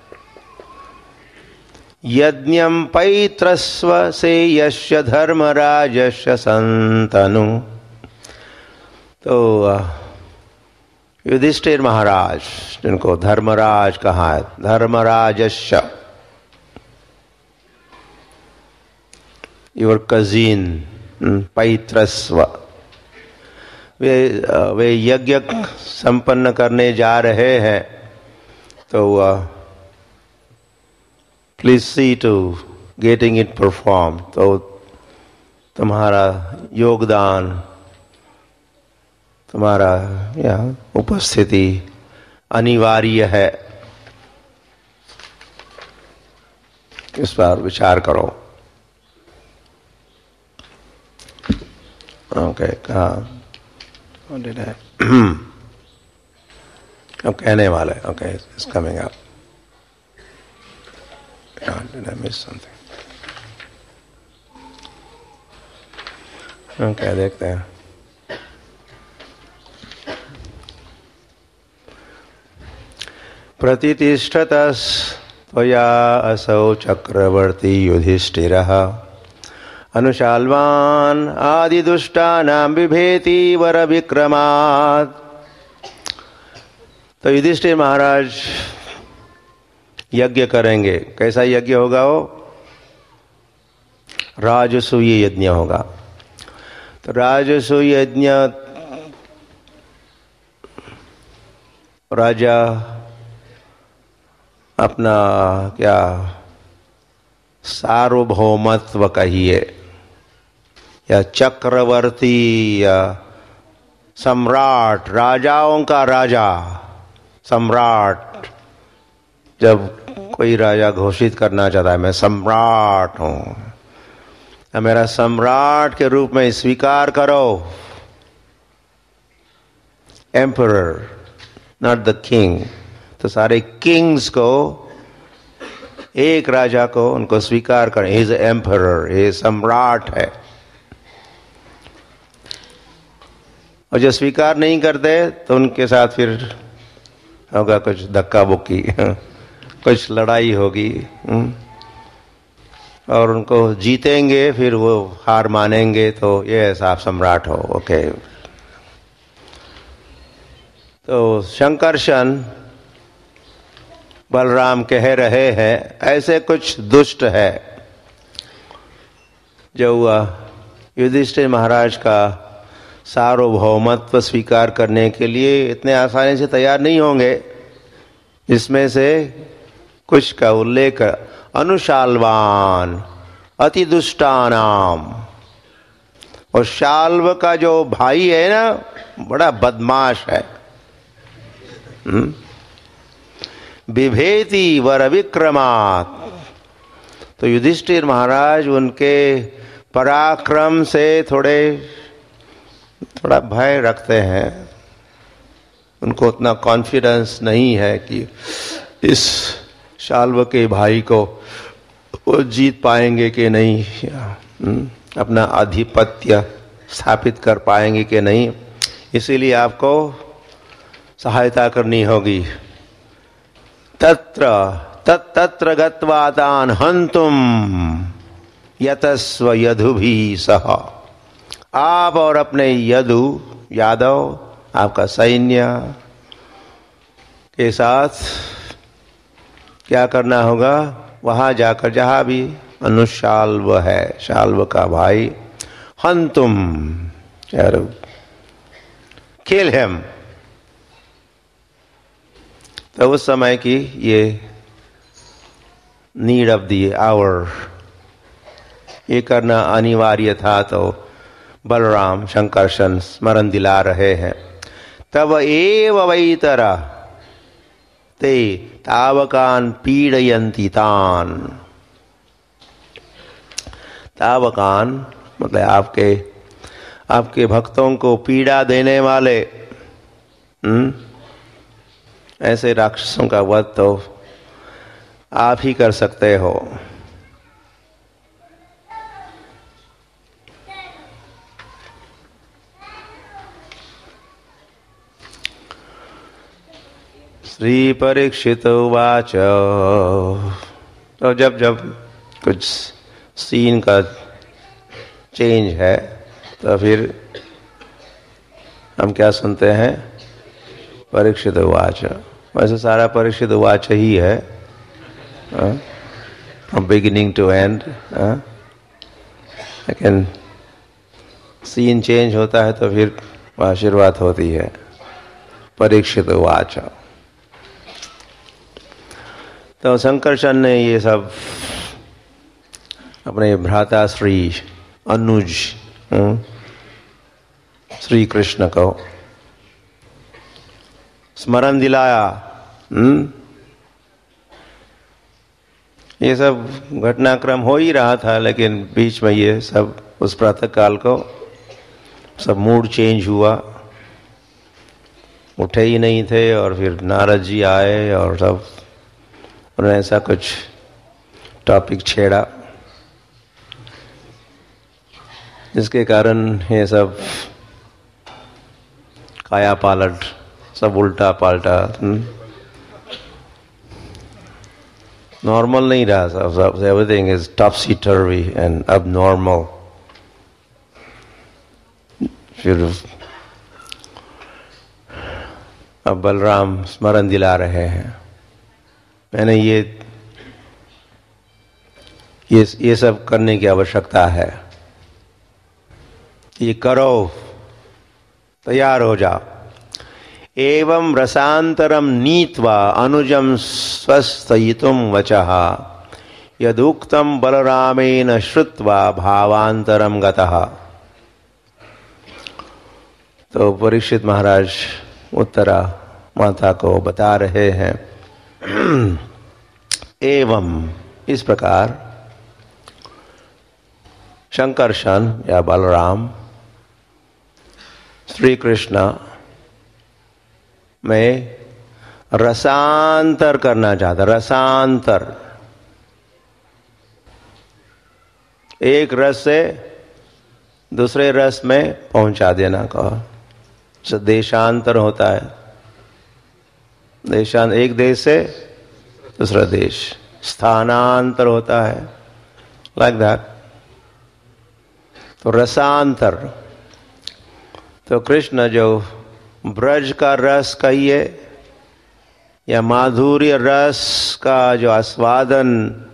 यज्ञं पैत्रस्व से यस्य धर्मराजस्य संतनु। तो युधिष्ठिर महाराज, जिनको धर्मराज कहा है, धर्मराजस्य, योर कजिन पैत्रस्व, वे यज्ञ संपन्न करने जा रहे हैं। तो please see to getting it perform. तो तुम्हारा योगदान, तुम्हारा उपस्थिति अनिवार्य है, इस पर विचार करो। ओके, कहा अब कहने वाले। Okay, it's coming up. Did I miss something? Okay, देखते हैं। प्रतितिष्ठतस् त्वया असौ चक्रवर्ती युधिष्ठिरः अनुशाल्वान् आदिदुष्टानां बिभेति वर विक्रमात्। तो युधिष्ठिर महाराज यज्ञ करेंगे। कैसा यज्ञ होगा? वो राजसूय यज्ञ होगा। तो राजसूय यज्ञ राजा अपना क्या सार्वभौमत्व कहिए, या चक्रवर्ती, या सम्राट, राजाओं का राजा सम्राट। जब कोई राजा घोषित करना चाहता है मैं सम्राट हूं, मेरा सम्राट के रूप में स्वीकार करो। Emperor, not the king. तो सारे किंग्स को, एक राजा को उनको स्वीकार करें, ही इज एम्परर, ये सम्राट है। और जो स्वीकार नहीं करते तो उनके साथ फिर होगा कुछ धक्का बुक्की, कुछ लड़ाई होगी, और उनको जीतेंगे, फिर वो हार मानेंगे, तो ये ऐसा आप सम्राट हो। ओके। तो शंकरशन बलराम कह रहे हैं ऐसे कुछ दुष्ट है जो युधिष्ठिर महाराज का सार्वभौमत्व स्वीकार करने के लिए इतने आसानी से तैयार नहीं होंगे। इसमें से कुछ का उल्लेख अनुशाल्वान अति दुष्टानाम, और शाल्व का जो भाई है ना, बड़ा बदमाश है। बिभेति वर विक्रमात्। तो युधिष्ठिर महाराज उनके पराक्रम से थोड़ा भय रखते हैं। उनको उतना कॉन्फिडेंस नहीं है कि इस शाल्व के भाई को वो जीत पाएंगे कि नहीं, अपना आधिपत्य स्थापित कर पाएंगे कि नहीं। इसीलिए आपको सहायता करनी होगी। तत्र गत्वा तान् हन्तुम यतस्व यदुभिः सह। आप और अपने यादव, आपका सैन्य के साथ क्या करना होगा? वहां जाकर, जहां भी अनुशाल्व है, शाल्व का भाई, हन्तुम, किल हिम। तो उस समय की ये नीड ऑफ द आवर, ये करना अनिवार्य था। तो बलराम शंकरशन स्मरण दिला रहे हैं। तब एव वैतरा ते तावकान पीडयन्ति तान। तावकान मतलब आपके भक्तों को पीड़ा देने वाले ऐसे राक्षसों का वध तो आप ही कर सकते हो। श्री परीक्षित उवाच। तो जब कुछ सीन का चेंज है तो फिर हम क्या सुनते हैं? परीक्षित उवाच। वैसे सारा परीक्षित उवाच ही है, फ्रॉम बिगिनिंग टू एंड। लेकिन सीन चेंज होता है तो फिर आशीर्वाद होती है। परीक्षित उवाच। तो शंकरशन ने ये सब अपने भ्राता श्री अनुज श्री कृष्ण को स्मरण दिलाया। ये सब घटनाक्रम हो ही रहा था, लेकिन बीच में ये सब उस प्रातः काल को सब मूड चेंज हुआ। उठे ही नहीं थे और फिर नारद जी आए और सब उन्होंने ऐसा कुछ टॉपिक छेड़ा जिसके कारण ये सब काया पालट, सब उल्टा पाल्टा, नॉर्मल नहीं रहा सब। Everything is topsy turvy and abnormal. फिर अब बलराम स्मरण दिला रहे हैं, मैंने ये सब करने की आवश्यकता है, ये करो, तैयार हो जाओ। एवं रसांतरम नीत्वा अनुजम स्वस्थयितुम वचः यदुक्तम बलरामेन श्रुत्वा भावांतरम गतः। तो परीक्षित महाराज उत्तरा माता को बता रहे हैं, एवं इस प्रकार शंकरशन या बलराम श्री कृष्ण में रसांतर करना चाहता। रसांतर, एक रस से दूसरे रस में पहुंचा देना का। देशांतर होता है, एक देश से दूसरा देश। स्थानांतर होता है, लाइक दैट। तो रसांतर, तो कृष्ण जो ब्रज का रस कहिए या माधुर्य रस का जो आस्वादन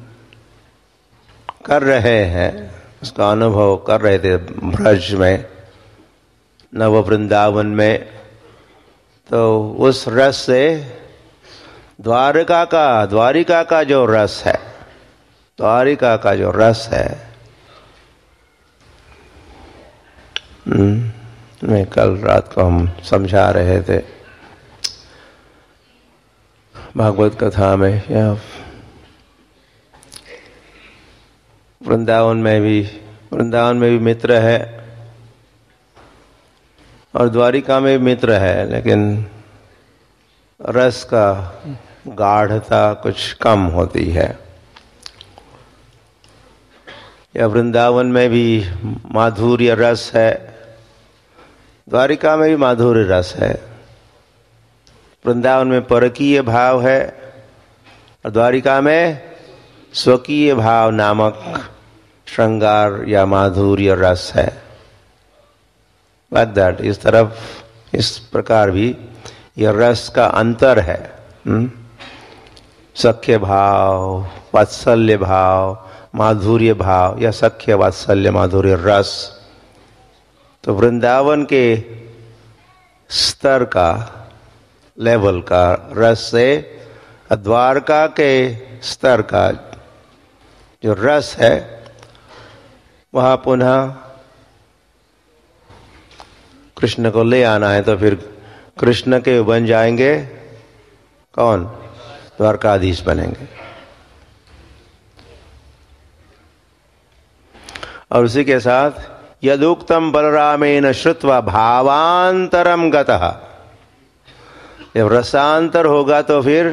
कर रहे हैं, उसका अनुभव कर रहे थे ब्रज में, नव वृंदावन में, तो उस रस से द्वारिका का जो रस है, द्वारिका का जो रस है मैं कल रात को हम समझा रहे थे भागवत कथा में, या वृंदावन में भी मित्र है और द्वारिका में भी मित्र है, लेकिन रस का गाढ़ता कुछ कम होती है। या वृंदावन में भी माधुर्य रस है, द्वारिका में भी माधुर्य रस है। वृंदावन में परकीय भाव है और द्वारिका में स्वकीय भाव नामक श्रृंगार या माधुर्य रस है। लाइक दैट, इस प्रकार भी यह रस का अंतर है। सख्य भाव, वात्सल्य भाव, माधुर्य भाव या सख्य वात्सल्य माधुर्य रस। तो वृंदावन के स्तर का, लेवल का रस से द्वारका के स्तर का जो रस है वह पुनः कृष्ण को ले आना है, तो फिर कृष्ण के बन जाएंगे कौन? द्वारकाधीश बनेंगे। और उसी के साथ यदुक्तम बलरामेन श्रुत्वा भावांतरम गतः, जब रसांतर होगा तो फिर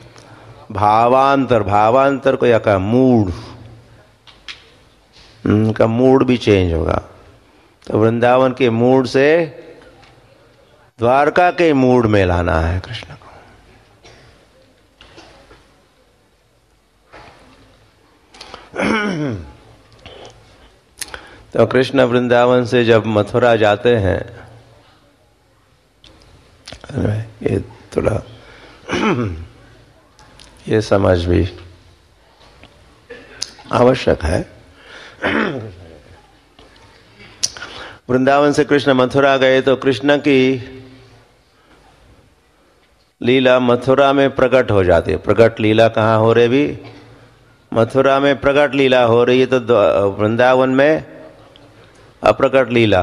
भावांतर को या का मूड, उनका मूड भी चेंज होगा। तो वृंदावन के मूड से द्वारका के मूड में लाना है कृष्ण को। तो कृष्ण वृंदावन से जब मथुरा जाते हैं, ये थोड़ा ये समझ भी आवश्यक है। वृंदावन से कृष्ण मथुरा गए तो कृष्ण की लीला मथुरा में प्रकट हो जाती है। प्रकट लीला कहाँ हो रही भी? मथुरा में प्रकट लीला हो रही है, तो वृंदावन में अप्रकट लीला।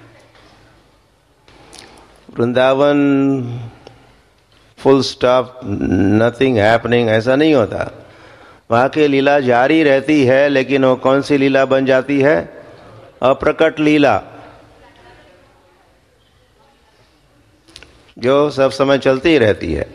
Vrindavan full stop, nothing happening, ऐसा नहीं होता। वहां की लीला जारी रहती है, लेकिन वो कौन सी लीला बन जाती है? अप्रकट लीला, जो सब समय चलती ही रहती है।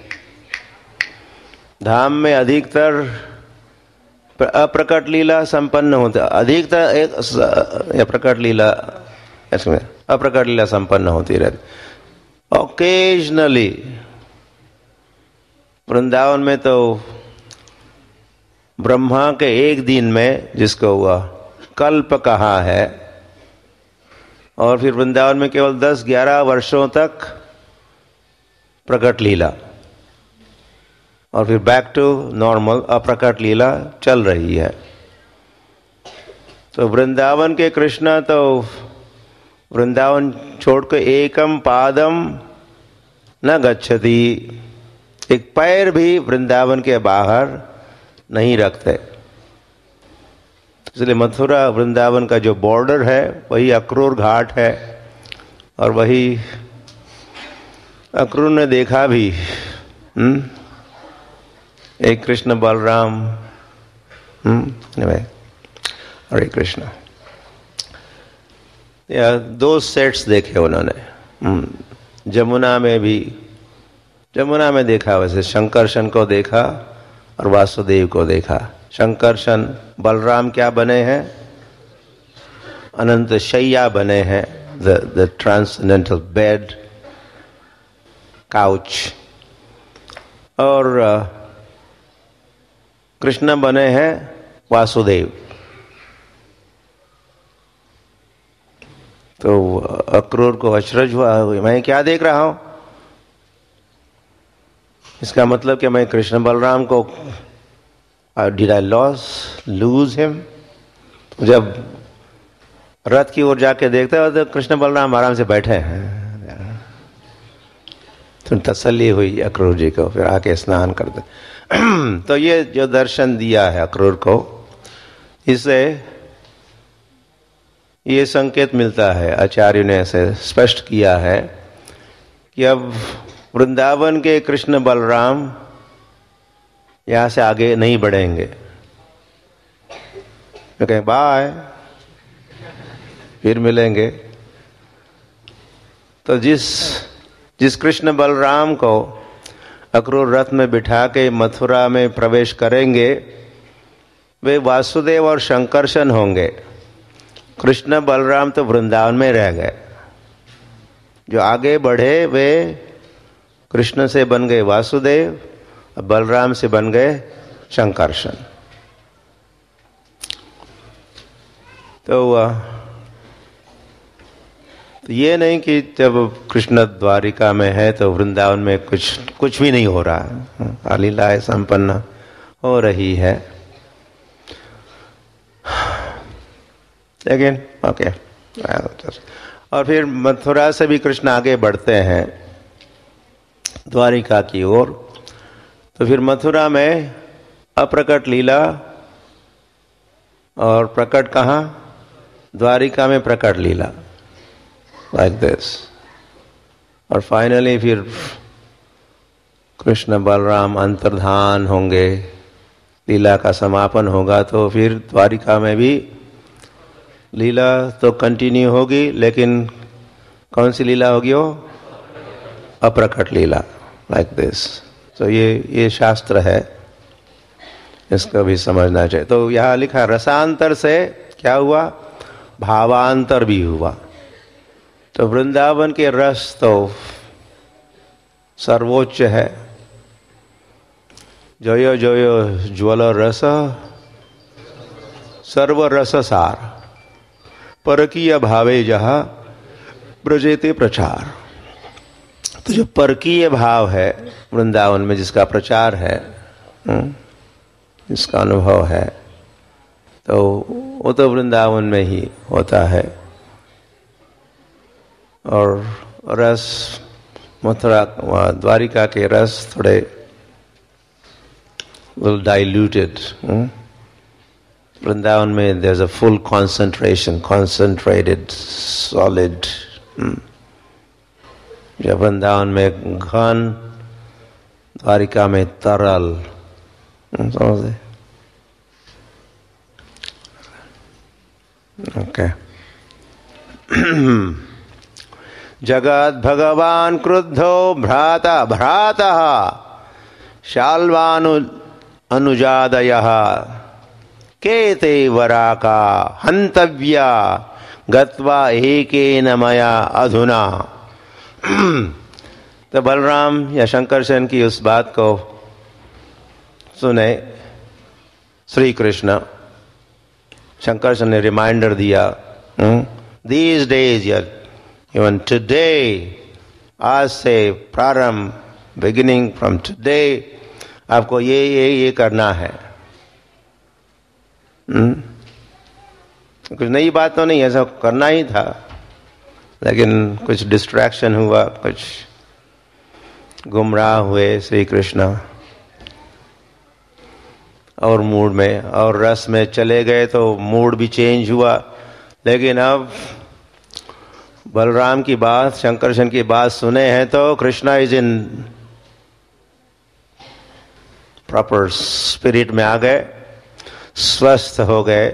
धाम में अधिकतर अप्रकट लीला संपन्न होता, अधिकतर एक प्रकट लीला, इसमें अप्रकट लीला संपन्न होती रहती। ओकेजनली वृंदावन में तो ब्रह्मा के एक दिन में, जिसको हुआ कल्प कहा है, और फिर वृंदावन में केवल 10-11 वर्षों तक प्रकट लीला, और फिर बैक टू नॉर्मल अप्रकट लीला चल रही है। तो वृंदावन के कृष्ण तो वृंदावन छोड़कर एकम पादम न गच्छति, एक पैर भी वृंदावन के बाहर नहीं रखते। इसलिए मथुरा वृंदावन का जो बॉर्डर है वही अक्रूर घाट है, और वही अक्रूर ने देखा भी एक कृष्ण बलराम, हरे कृष्ण, या 2 सेट्स देखे उन्होंने। जमुना में देखा, वैसे शंकरशन को देखा और वासुदेव को देखा। शंकरशन बलराम क्या बने हैं? अनंत शैया बने हैं, द ट्रांसेंडेंटल बेड, काउच। और कृष्ण बने हैं वासुदेव। तो अक्रूर को अचरज हुआ, मैं क्या देख रहा हूं? इसका मतलब कि मैं कृष्ण बलराम को डिड आई लूज हिम? जब रथ की ओर जाके देखते हो तो कृष्ण बलराम आराम से बैठे हैं। तो तसल्ली हुई अक्रूर जी को, फिर आके स्नान करते। तो ये जो दर्शन दिया है अक्रूर को, इससे ये संकेत मिलता है, आचार्य ने ऐसे स्पष्ट किया है कि अब वृंदावन के कृष्ण बलराम यहां से आगे नहीं बढ़ेंगे। तो कहें बाय, फिर मिलेंगे। तो जिस कृष्ण बलराम को अक्रूर रथ में बिठा के मथुरा में प्रवेश करेंगे वे वासुदेव और शंकरशन होंगे। कृष्ण बलराम तो वृंदावन में रह गए। जो आगे बढ़े वे कृष्ण से बन गए वासुदेव, बलराम से बन गए शंकरशन। तो ये नहीं कि जब कृष्ण द्वारिका में है तो वृंदावन में कुछ भी नहीं हो रहा है, लीलाएं संपन्न हो रही है। लेकिन ओके, और फिर मथुरा से भी कृष्ण आगे बढ़ते हैं द्वारिका की ओर। तो फिर मथुरा में अप्रकट लीला और प्रकट कहाँ? द्वारिका में प्रकट लीला, लाइक दिस। और फाइनली फिर कृष्ण बलराम अंतर्धान होंगे, लीला का समापन होगा। तो फिर द्वारिका में भी लीला तो कंटिन्यू होगी, लेकिन कौन सी लीला होगी? वो अप्रकट लीला, लाइक दिस। तो ये शास्त्र है, इसको भी समझना चाहिए। तो यहाँ लिखा रसांतर से क्या हुआ? भावांतर भी हुआ। तो वृंदावन के रस तो सर्वोच्च है। जयो जयो ज्वल रस सर्व रस सार, परकीय भावे जहा ब्रजेते प्रचार। तो जो परकीय भाव है वृंदावन में, जिसका प्रचार है, जिसका अनुभव है, तो वो तो वृंदावन में ही होता है। और रस मथुरा द्वारिका के रस थोड़े डाइल्यूटेड। वृंदावन में there's a full concentration, concentrated, solid. जब वृंदावन में घन, द्वारिका में तरल। समझे? ओके। जगत भगवान क्रुद्धो भ्राता भ्रातः शाल्वानु अनुजादयः केते वराका हंतव्या गत्वा एकेन मया अधुना। तो बलराम या शंकरशन की उस बात को सुने श्री कृष्ण। शंकरशन ने रिमाइंडर दिया, दीज डेज, इवन टुडे, आज से प्रारंभ, बिगिनिंग फ्रॉम टुडे, आपको ये करना है। कुछ नई बात तो नहीं, ऐसा करना ही था, लेकिन कुछ डिस्ट्रैक्शन हुआ, कुछ गुमराह हुए श्री कृष्ण और मूड में और रस में चले गए, तो मूड भी चेंज हुआ। लेकिन अब बलराम की बात, शंकरशन की बात सुने हैं तो Krishna is in proper spirit में आ गए, स्वस्थ हो गए।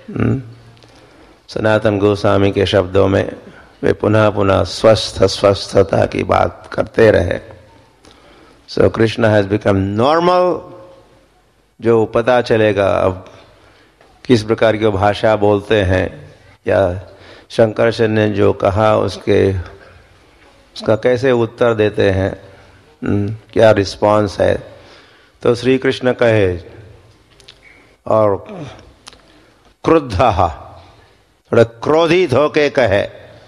सनातन गोस्वामी के शब्दों में वे पुनः पुनः स्वस्थता की बात करते रहे। So Krishna has become normal. जो पता चलेगा अब किस प्रकार की भाषा बोलते हैं, या शंकरशन ने जो कहा उसका कैसे उत्तर देते हैं, क्या रिस्पांस है। तो श्री कृष्ण कहे और क्रुद्धः, थोड़ा क्रोधित होके कहे।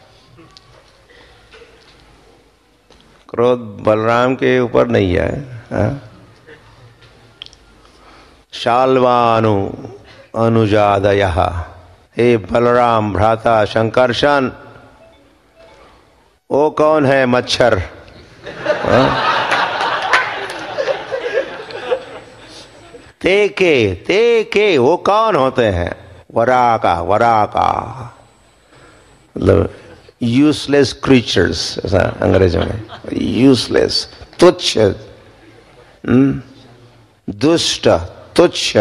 क्रोध बलराम के ऊपर नहीं है। शाल्वानु अनुजादयः, हे बलराम भ्राता शंकरशन, वो कौन है मच्छर? ते के वो कौन होते हैं? वराका मतलब यूजलेस क्रीचर्स, ऐसा अंग्रेजों में, यूजलेस, तुच्छ, दुष्ट, तुच्छ।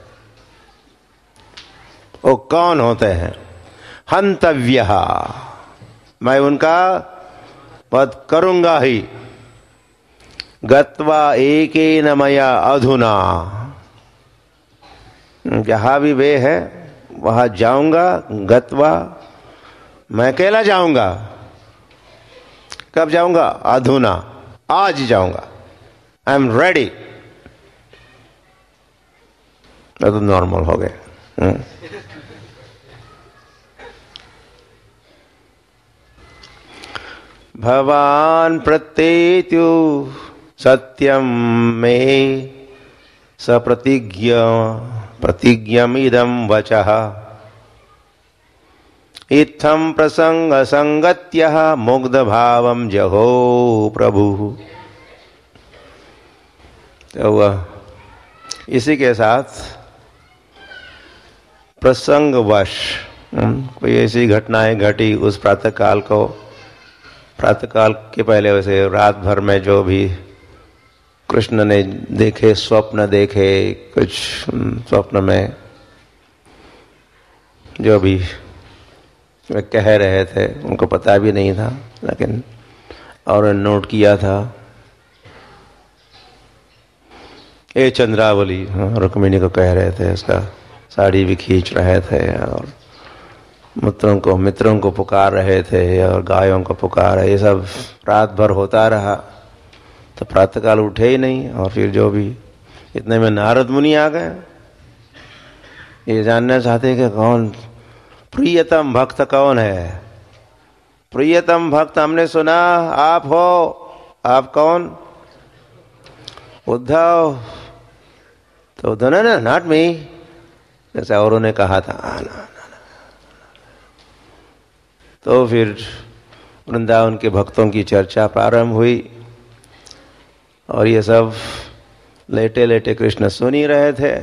वो कौन होते हैं? हंतव्य, मैं उनका वध करूंगा ही। गत्वा एकेन मया अधुना, जहां भी वे है वहां जाऊंगा। गत्वा, मैं अकेला जाऊंगा। कब जाऊंगा? अधुना, आज जाऊंगा। I am ready. तो नॉर्मल हो गए। भवान प्रत्येत्यु सत्यम में प्रतिज्ञमिदं वचः इत्थं प्रसंग संगत्यः मुग्ध भावं जहो प्रभु। तो इसी के साथ प्रसंगवश कोई ऐसी घटनाएं घटी उस प्रातःकाल को, प्रातःकाल के पहले वैसे रात भर में जो भी कृष्ण ने देखे, स्वप्न देखे, कुछ स्वप्न में जो भी वे कह रहे थे उनको पता भी नहीं था, लेकिन और नोट किया था। ये चंद्रावली रुक्मिणी को कह रहे थे, उसका साड़ी भी खींच रहे थे और मित्रों को पुकार रहे थे और गायों को पुकार रहे। ये सब रात भर होता रहा, तो प्रातःकाल उठे ही नहीं। और फिर जो भी, इतने में नारद मुनि आ गए। ये जानना चाहते कि कौन प्रियतम भक्त कौन है। प्रियतम भक्त हमने सुना आप हो, आप कौन? उद्धव। तो उद्धव ना, नॉट मी, जैसे औरों ने कहा था। ना। तो फिर वृंदावन के भक्तों की चर्चा प्रारंभ हुई और ये सब लेटे लेटे कृष्ण सुन ही रहे थे।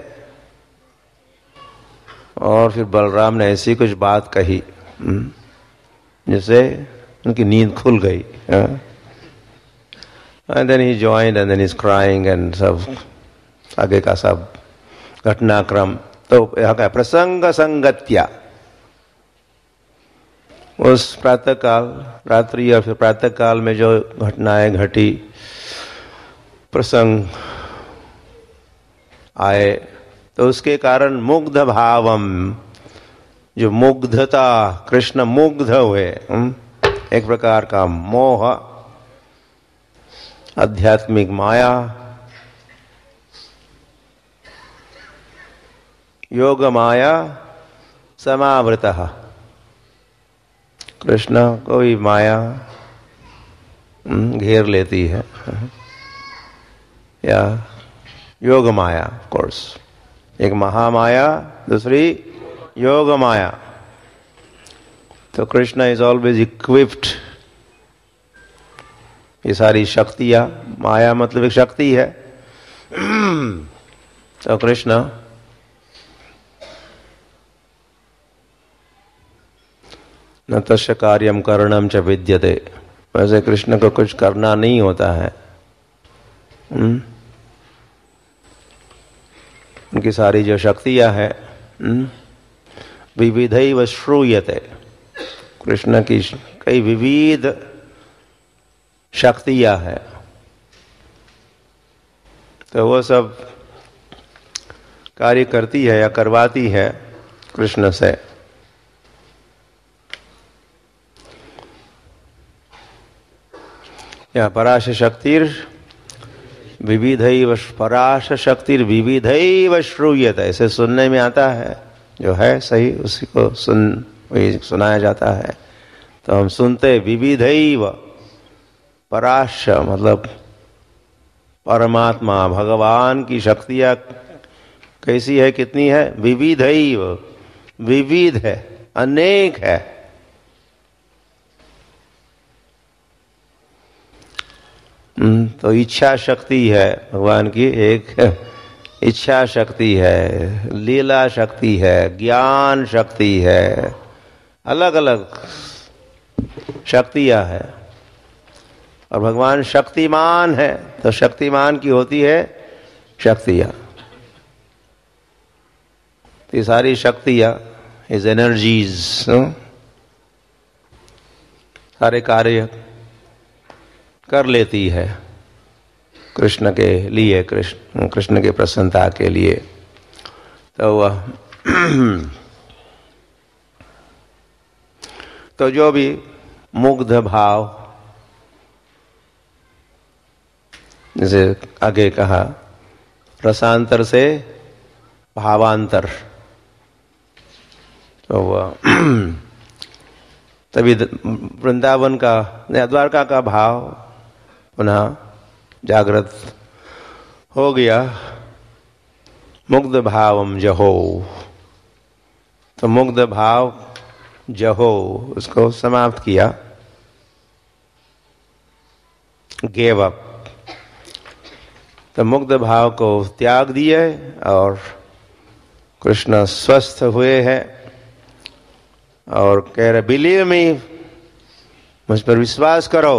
और फिर बलराम ने ऐसी कुछ बात कही जिससे उनकी नींद खुल गई। And then he joined and then he is crying and सब आगे का सब घटनाक्रम। तो यहाँ का प्रसंग संगत्या, उस प्रातःकाल, रात्रि और फिर प्रातःकाल में जो घटनाएं घटी, प्रसंग आए, तो उसके कारण मुग्ध भावम, जो मुग्धता, कृष्ण मुग्ध हुए। एक प्रकार का मोह, आध्यात्मिक माया, योग माया समावृतः। कृष्ण को भी माया घेर लेती है, या योग माया ऑफ कोर्स। एक महामाया, दूसरी योग माया। तो कृष्ण इज ऑलवेज इक्विप्ड। ये सारी शक्तियां, माया मतलब एक शक्ति है। तो कृष्ण न तस्य कार्यम करणम च विद्यते, वैसे कृष्ण को कुछ करना नहीं होता है। उनकी सारी जो शक्तियां हैं, विविधैव श्रूयते, कृष्ण की कई विविध शक्तियां हैं। तो वो सब कार्य करती है या करवाती है कृष्ण से। या पराश शक्तिर विविधैव, पराश शक्तिर विविधैव श्रूयते, ऐसे सुनने में आता है। जो है सही उसी को वही सुनाया जाता है। तो हम सुनते विविधैव, पराश मतलब परमात्मा, भगवान की शक्तियां कैसी है, कितनी है? विविधैव, विविध है, अनेक है। तो इच्छा शक्ति है भगवान की, एक इच्छा शक्ति है, लीला शक्ति है, ज्ञान शक्ति है, अलग अलग शक्तियाँ है, और भगवान शक्तिमान है, तो शक्तिमान की होती है शक्तियाँ। ये सारी शक्तियाँ, इस एनर्जीज सारे कार्य कर लेती है कृष्ण के लिए, कृष्ण के प्रसन्नता के लिए। तो वह तो जो भी मुग्ध भाव, जैसे आगे कहा, रसांतर से भावांतर, तो वह तभी वृंदावन का, द्वारका का भाव पुनः जागृत हो गया। मुग्ध भावम जहो, तो मुग्ध भाव जहो, उसको समाप्त किया, गेव अप। तो मुग्ध भाव को त्याग दिए और कृष्ण स्वस्थ हुए हैं और कह रहे बिलीव मी, मुझ पर विश्वास करो।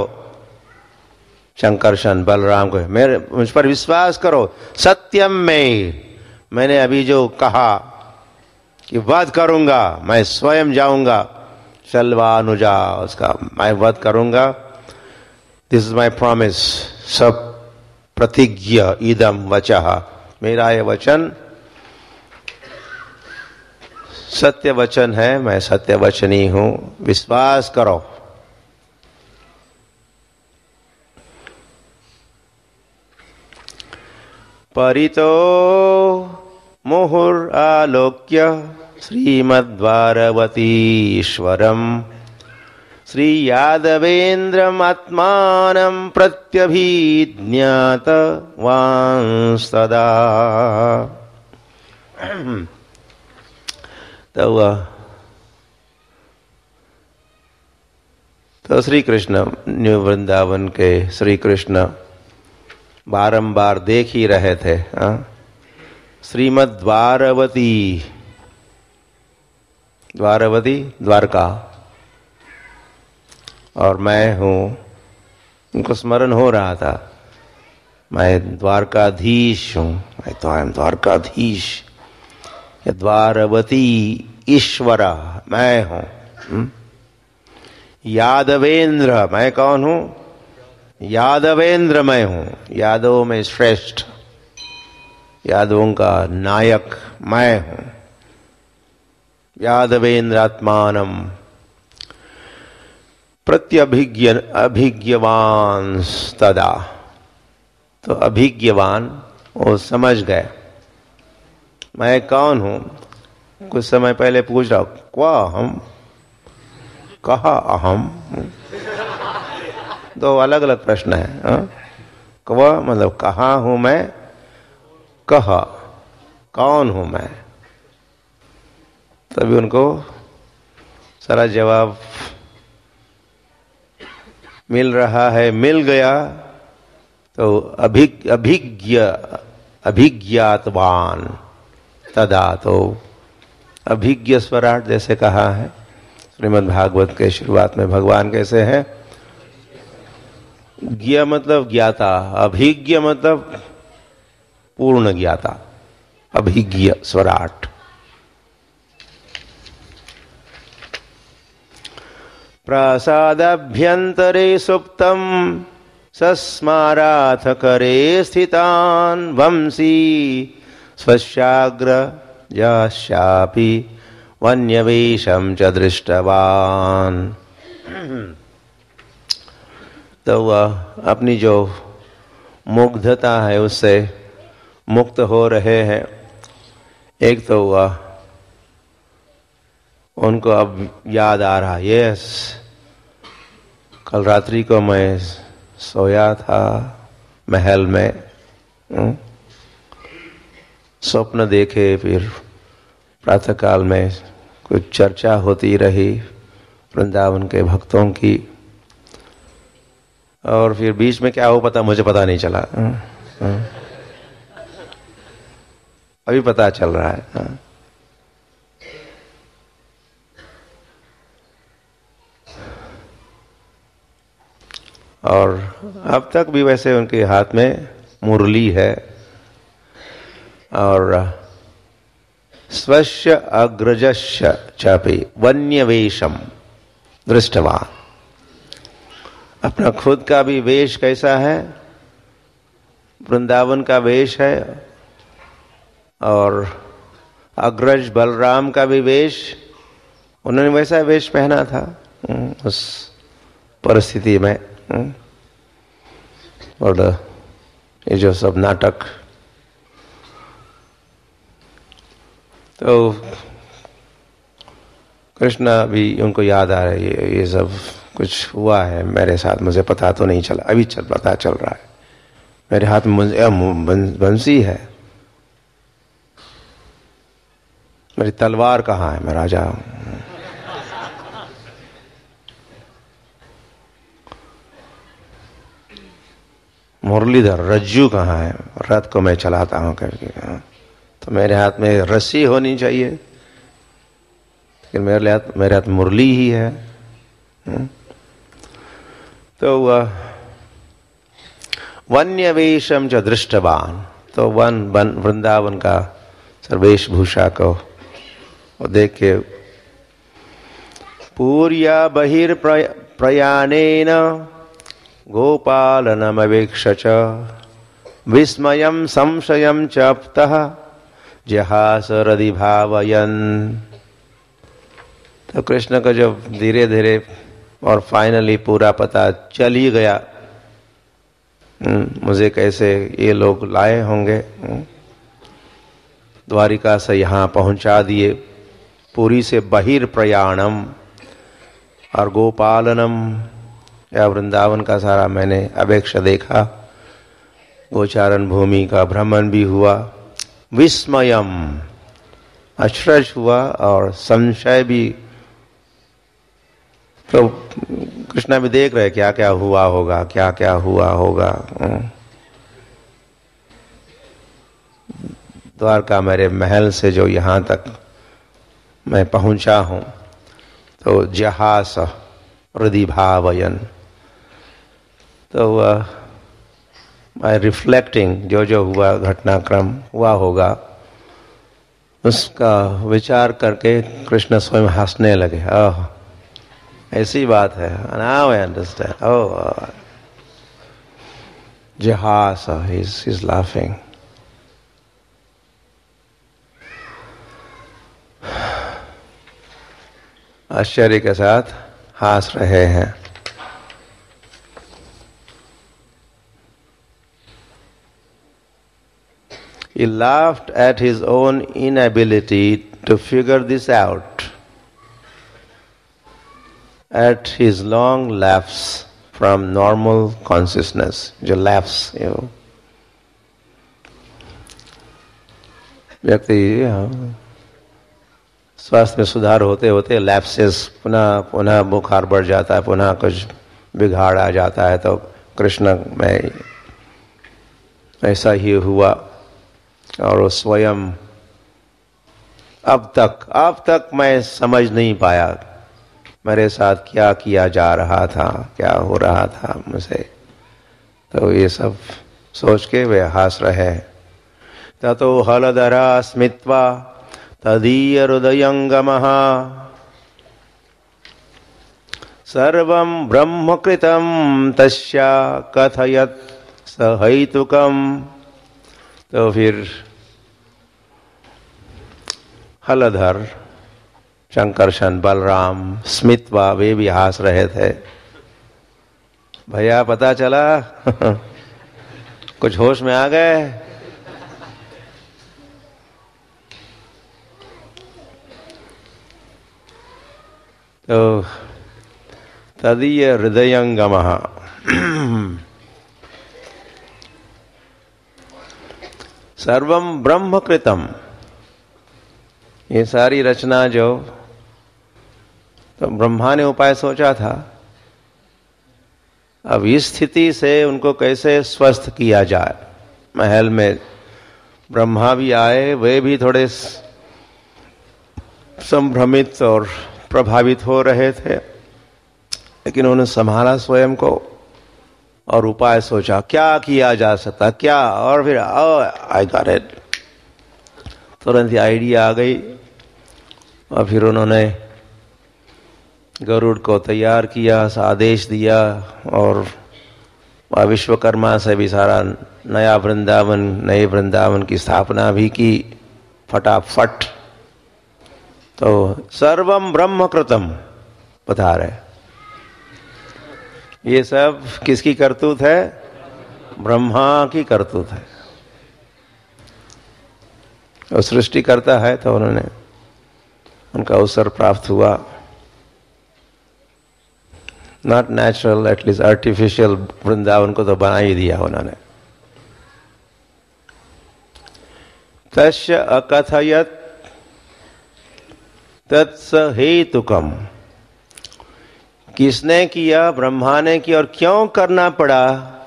शंकरशन बलराम को, मेरे मुझ पर विश्वास करो, सत्यम में, मैंने अभी जो कहा कि वध करूंगा, मैं स्वयं जाऊंगा शल्वानुजा, उसका मैं वध करूंगा। दिस इज माई प्रॉमिस, सब प्रतिज्ञ इदम वचः, मेरा ये वचन सत्य वचन है, मैं सत्य वचनी हूं, विश्वास करो। परितो मुहुरालोक्य श्रीमद्वारवतीश्वरम् श्रीयादवेन्द्रमात्मानं प्रत्यभिज्ञातवांस्तदा। तो श्री कृष्ण, न्यू वृंदावन के श्री कृष्ण बारंबार देख ही रहे थे। श्रीमद् द्वारवती, द्वारवती द्वारका, और मैं हूं, उनको स्मरण हो रहा था, मैं द्वारकाधीश हूं, मैं तो आई एम द्वारकाधीश, द्वारवती ईश्वरा मैं हूं। यादवेंद्र, मैं कौन हूं? यादवेंद्र मैं हूं, यादवों में श्रेष्ठ, यादवों का नायक मैं हूं। यादवेंद्र आत्मानम प्रत्यभिज्ञ अभिज्ञवान तदा, तो अभिज्ञवान वो समझ गए मैं कौन हूं। कुछ समय पहले पूछ रहा हूं, क्वा हम, कहा अहम, दो अलग अलग प्रश्न है। क्वा मतलब कहाँ हूं मैं, कहा कौन हूं मैं। तभी उनको सारा जवाब मिल रहा है, मिल गया। तो अभिज्ञातवान तदा, तो अभिज्ञ स्वराट जैसे कहा है श्रीमद् भागवत के शुरुआत में, भगवान कैसे हैं? ज्ञ मतलब ज्ञाता, अभिज्ञ मतलब पूर्ण ज्ञाता, अभिज्ञ स्वराट। प्रसादाभ्यंतरे सुप्तम सस्माराथ करे स्थितान वंशी स्वशाग्र यशापि वन्यवेशम च दृष्टवान। तो वह अपनी जो मुग्धता है उससे मुक्त हो रहे हैं। एक तो वह उनको अब याद आ रहा, यस कल रात्रि को मैं सोया था महल में, स्वप्न देखे, फिर प्रातःकाल में कुछ चर्चा होती रही वृंदावन के भक्तों की, और फिर बीच में क्या हो मुझे पता नहीं चला। अभी पता चल रहा है। और अब तक भी वैसे उनके हाथ में मुरली है। और स्वस्य अग्रजस्य चापि वन्यवेशम दृष्टवान, अपना खुद का भी वेश कैसा है, वृंदावन का वेश है, और अग्रज बलराम का भी वेश, उन्होंने वैसा वेश पहना था उस परिस्थिति में। और ये जो सब नाटक, तो कृष्ण भी उनको याद आ रही है, ये सब कुछ हुआ है मेरे साथ, मुझे पता तो नहीं चला, अभी पता चल रहा है। मेरे हाथ में बंसी है, मेरी तलवार कहाँ है, मैं राजा हूं। मुरलीधर रज्जू कहाँ है, रथ को मैं चलाता हूं करके। तो मेरे हाथ में रस्सी होनी चाहिए, लेकिन मेरे हाथ मुरली ही है। तो वन्यवेशम च दृष्टवान, तो वृंदावन का वेशभूषा को देख के पूर्या बहिर्प्रयाणेन गोपालनमवेक्ष च विस्मयं संशयं च अप्तः जहास हृदि भावयन्। तो कृष्ण को जब धीरे धीरे और फाइनली पूरा पता चल ही गया, मुझे कैसे ये लोग लाए होंगे, द्वारिका से यहाँ पहुँचा दिए, पुरी से बहिर्प्रयाणम और गोपालनम, या वृंदावन का सारा मैंने अवेक्ष देखा, गोचारण भूमि का भ्रमण भी हुआ, विस्मयम आश्चर्य हुआ और संशय भी। तो कृष्णा भी देख रहे क्या क्या हुआ होगा, क्या क्या हुआ होगा। द्वारका मेरे महल से जो यहाँ तक मैं पहुँचा हूँ, तो जहास हृदि भावयन, तो बाय रिफ्लेक्टिंग जो जो हुआ घटनाक्रम हुआ होगा, उसका विचार करके कृष्ण स्वयं हंसने लगे। ओह, ऐसी बात है, नाउ आई अंडरस्टैंड। ओह, जहास, ही इज लाफिंग। आश्चर्य के साथ हंस रहे हैं। He laughed at his own inability to figure this out, at his long lapse from normal consciousness. जो lapse, व्यक्ति स्वास्थ्य में सुधार होते होते लैप्सेस, पुनः पुनः बुखार बढ़ जाता है, पुनः कुछ बिगाड़ आ जाता है। तो कृष्ण में ऐसा ही हुआ, और वो स्वयं अब तक मैं समझ नहीं पाया मेरे साथ क्या किया जा रहा था, क्या हो रहा था मुझे। तो ये सब सोच के वे हंस रहे। ततो हलधरा स्मित्वा तदीय हृदयंगमः सर्वं ब्रह्मकृतं तस्या कथयत् सहैतुकम्। तो फिर हलधर, शंकरशन, बलराम, स्मित्वा, वे भी हंस रहे थे। भैया पता चला कुछ होश में आ गए। तो तदीय हृदयंगमः, सर्वम ब्रह्मकृतम, ये सारी रचना जो तो ब्रह्मा ने उपाय सोचा था, अब इस स्थिति से उनको कैसे स्वस्थ किया जाए। महल में ब्रह्मा भी आए, वे भी थोड़े संभ्रमित और प्रभावित हो रहे थे, लेकिन उन्होंने संभाला स्वयं को और उपाय सोचा क्या किया जा सकता क्या, और फिर आई गॉट इट, तुरंत ही आइडिया आ गई। और फिर उन्होंने गरुड़ को तैयार किया, आदेश दिया, और विश्वकर्मा से भी सारा नए वृंदावन की स्थापना भी की फटाफट। तो सर्वम ब्रह्म कृतम बता रहे, ये सब किसकी करतूत है? ब्रह्मा की करतूत है। और सृष्टि करता है तो उन्होंने उनका अवसर प्राप्त हुआ। Not natural, at least artificial Vrindavan को तो बना ही दिया उन्होंने। तस्य अकथयत तत्स हेतुकम, किसने किया? ब्रह्मा ने किया। और क्यों करना पड़ा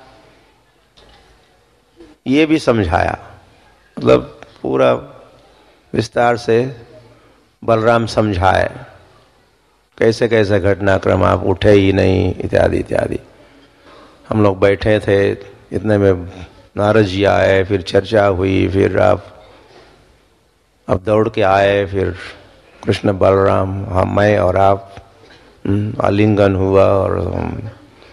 ये भी समझाया, मतलब पूरा विस्तार से बलराम समझाए कैसे कैसे घटनाक्रम, आप उठे ही नहीं इत्यादि इत्यादि। हम लोग बैठे थे, इतने में नारद जी आए, फिर चर्चा हुई, फिर आप अब दौड़ के आए, फिर कृष्ण बलराम, हम, मैं और आप, आलिंगन हुआ और हम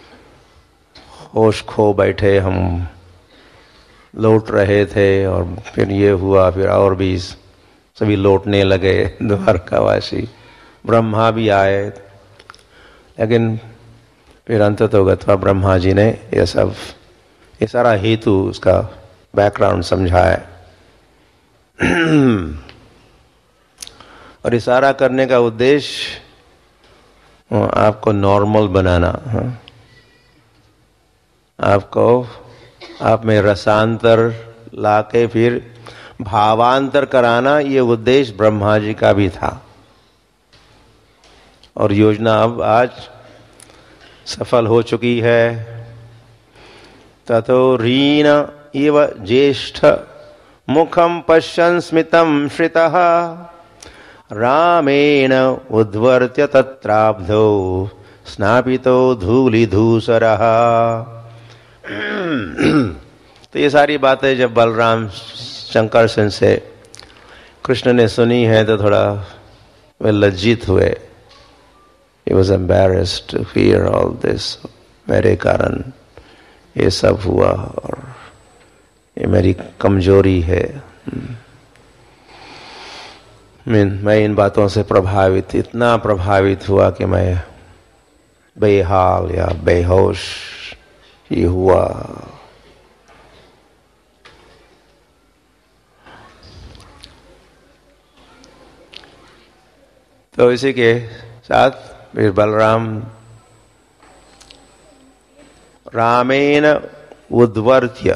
होश खो बैठे, हम लौट रहे थे। और फिर ये हुआ, फिर और भी सभी लौटने लगे द्वारकावासी, ब्रह्मा भी आए। लेकिन फिर अंततोगत्वा ब्रह्मा जी ने ये सारा हेतु, उसका बैकग्राउंड समझाया। और इशारा करने का उद्देश्य आपको नॉर्मल बनाना, आपको आप में रसांतर लाके फिर भावांतर कराना, ये उद्देश्य ब्रह्मा जी का भी था। और योजना अब आज सफल हो चुकी है। ततो रीन इव ज्येष्ठ मुखम पश्यन् स्मितं श्रितः रामेण उद्वर्त्य तत्राब्धौ स्नापितो धूलिधूसरः। तो ये सारी बातें जब बलराम शंकरसन से कृष्ण ने सुनी है तो थोड़ा वे लज्जित हुए। He was embarrassed to hear all this. मेरे कारण ये सब हुआ और ये मेरी कमजोरी है। मैं इन बातों से इतना प्रभावित हुआ कि मैं बेहाल या बेहोश ही हुआ। तो इसी के साथ फिर बलराम रामेण उद्वर्त्य,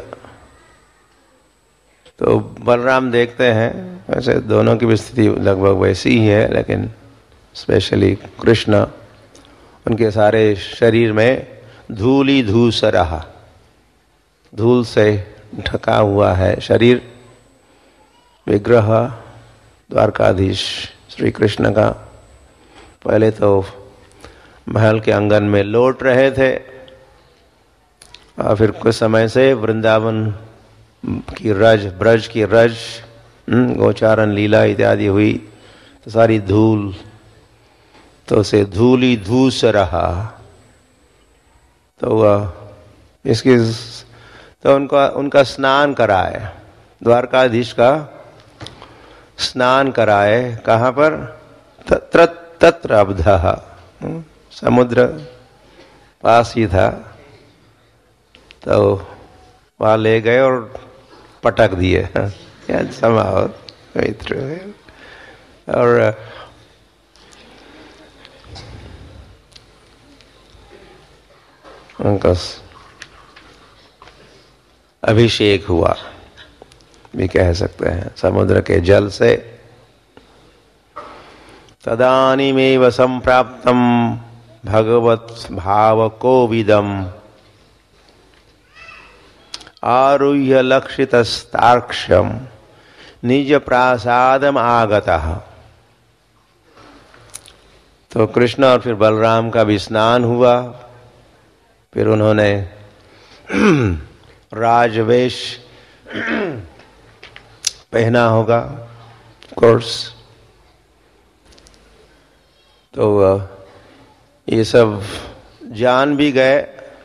तो बलराम देखते हैं वैसे दोनों की भी स्थिति लगभग वैसी ही है, लेकिन स्पेशली कृष्ण, उनके सारे शरीर में धूली धूसरः, धूल से ढका हुआ है शरीर। विग्रह द्वारकाधीश श्री कृष्ण का पहले तो महल के आंगन में लौट रहे थे और फिर कुछ समय से वृंदावन की ब्रज की रज, गोचारण लीला इत्यादि हुई, तो सारी धूल, तो उसे धूली धूस रहा। तो इसकी तो उनका स्नान कराए, द्वारकाधीश का स्नान कराए। कहाँ पर? तत्र अब्धः, समुद्र पास ही था, तो वहां ले गए और पटक दिए। और उनका अभिषेक हुआ भी कह सकते हैं समुद्र के जल से। तदानीमेव संप्राप्तम भगवत भाव कोविदम आरुह्य लक्षितस्तार्क्ष्यम निज प्रासादम आगतः। तो कृष्ण और फिर बलराम का भी स्नान हुआ। फिर उन्होंने राजवेश पहना होगा कोर्स। तो ये सब जान भी गए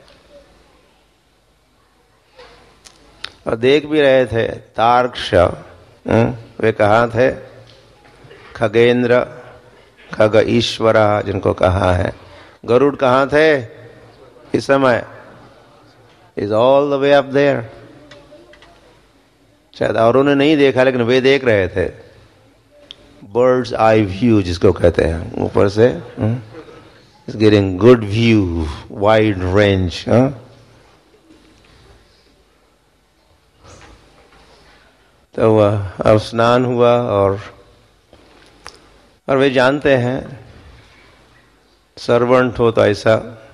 और देख भी रहे थे। तार्क्ष वे कहाँ थे? खगेंद्र, खग ईश्वर जिनको कहा है। गरुड़ कहाँ थे इस समय? Is all the way up there. शायद औरों ने नहीं देखा लेकिन वे देख रहे थे। बर्ड्स आई व्यू जिसको कहते हैं, ऊपर से is getting good view, wide range. तो अब स्नान हुआ और वे जानते हैं सर्वेंट हो तो ऐसा।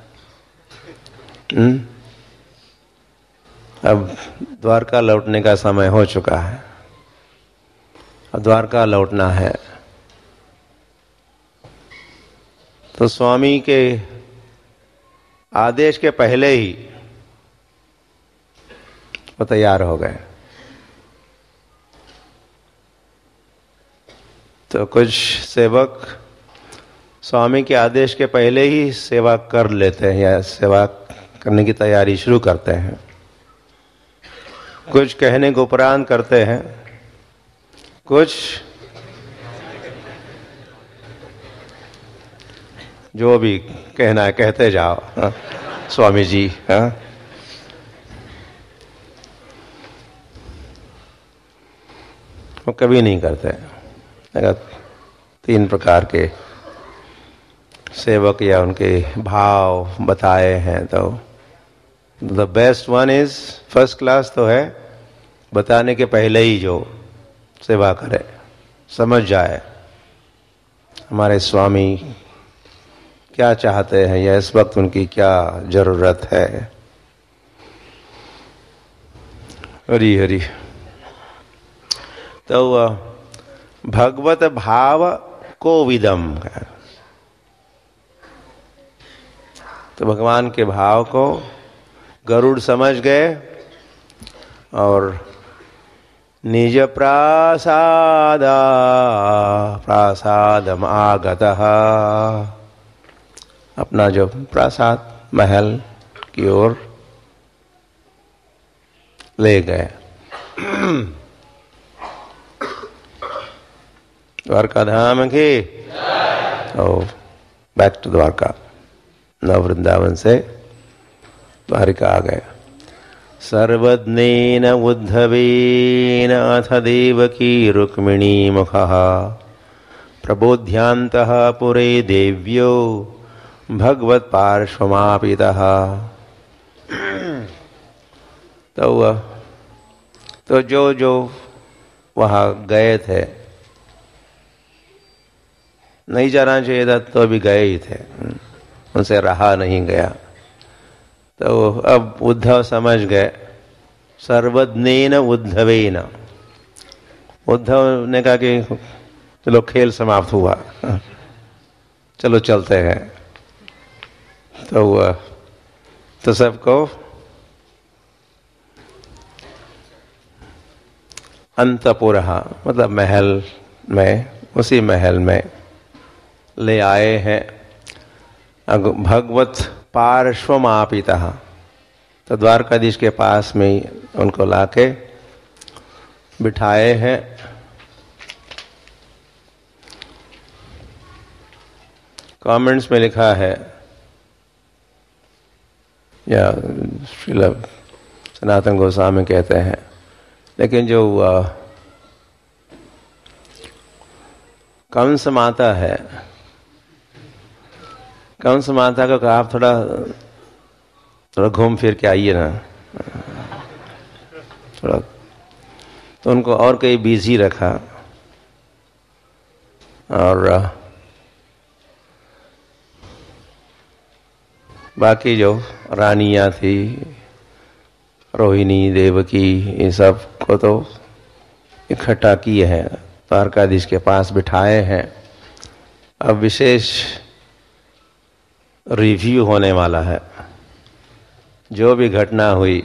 अब द्वारका लौटने का समय हो चुका है। अब द्वारका लौटना है तो स्वामी के आदेश के पहले ही वो तैयार हो गए। तो कुछ सेवक स्वामी के आदेश के पहले ही सेवा कर लेते हैं या सेवा करने की तैयारी शुरू करते हैं। कुछ कहने को उपरांत करते हैं, कुछ जो भी कहना है कहते जाओ। स्वामी जी वो कभी नहीं करते। अगर 3 प्रकार के सेवक या उनके भाव बताए हैं तो the best one is, first class तो है बताने के पहले ही जो सेवा करे, समझ जाए हमारे स्वामी क्या चाहते हैं या इस वक्त उनकी क्या जरूरत है। हरि हरि। तो भगवत भाव को विदम, तो भगवान के भाव को गरुड़ समझ गए और निज प्रासादम आगतः, अपना जो प्रासाद महल की ओर ले गए। द्वारका धाम की बैक टू द्वारका। नव वृंदावन से द्वारिका आ गए। सर्वज्ञेन उद्धवेन अथ देवकी रुक्मिणी मुखः प्रबोध्यान्तः पुरे देव्यो भगवत पार्श्वमापितः। तो जो वहाँ गए थे, नहीं जाना चाहिए था तो भी गए ही थे, उनसे रहा नहीं गया। तो अब उद्धव समझ गए। सर्वज्ञेन उद्धवेन, उद्धव ने कहा कि चलो खेल समाप्त हुआ, चलो चलते हैं। तो सबको अंतपुरहा मतलब महल में, उसी महल में ले आए हैं। भगवत पार्श्वमापितः, तो द्वारकाधीश के पास में ही उनको लाके बिठाए हैं। कमेंट्स में लिखा है या श्रील सनातन गोस्वामी कहते हैं, लेकिन जो कंस माता है, कंस माता को कहा आप थोड़ा घूम फिर के आइए ना, थोड़ा। तो उनको और कहीं बिजी रखा और बाकी जो रानियां थी, रोहिणी, देवकी, ये सब को तो इकट्ठा किए हैं, द्वारकाधीश के पास बिठाए हैं। अब विशेष रिव्यू होने वाला है। जो भी घटना हुई,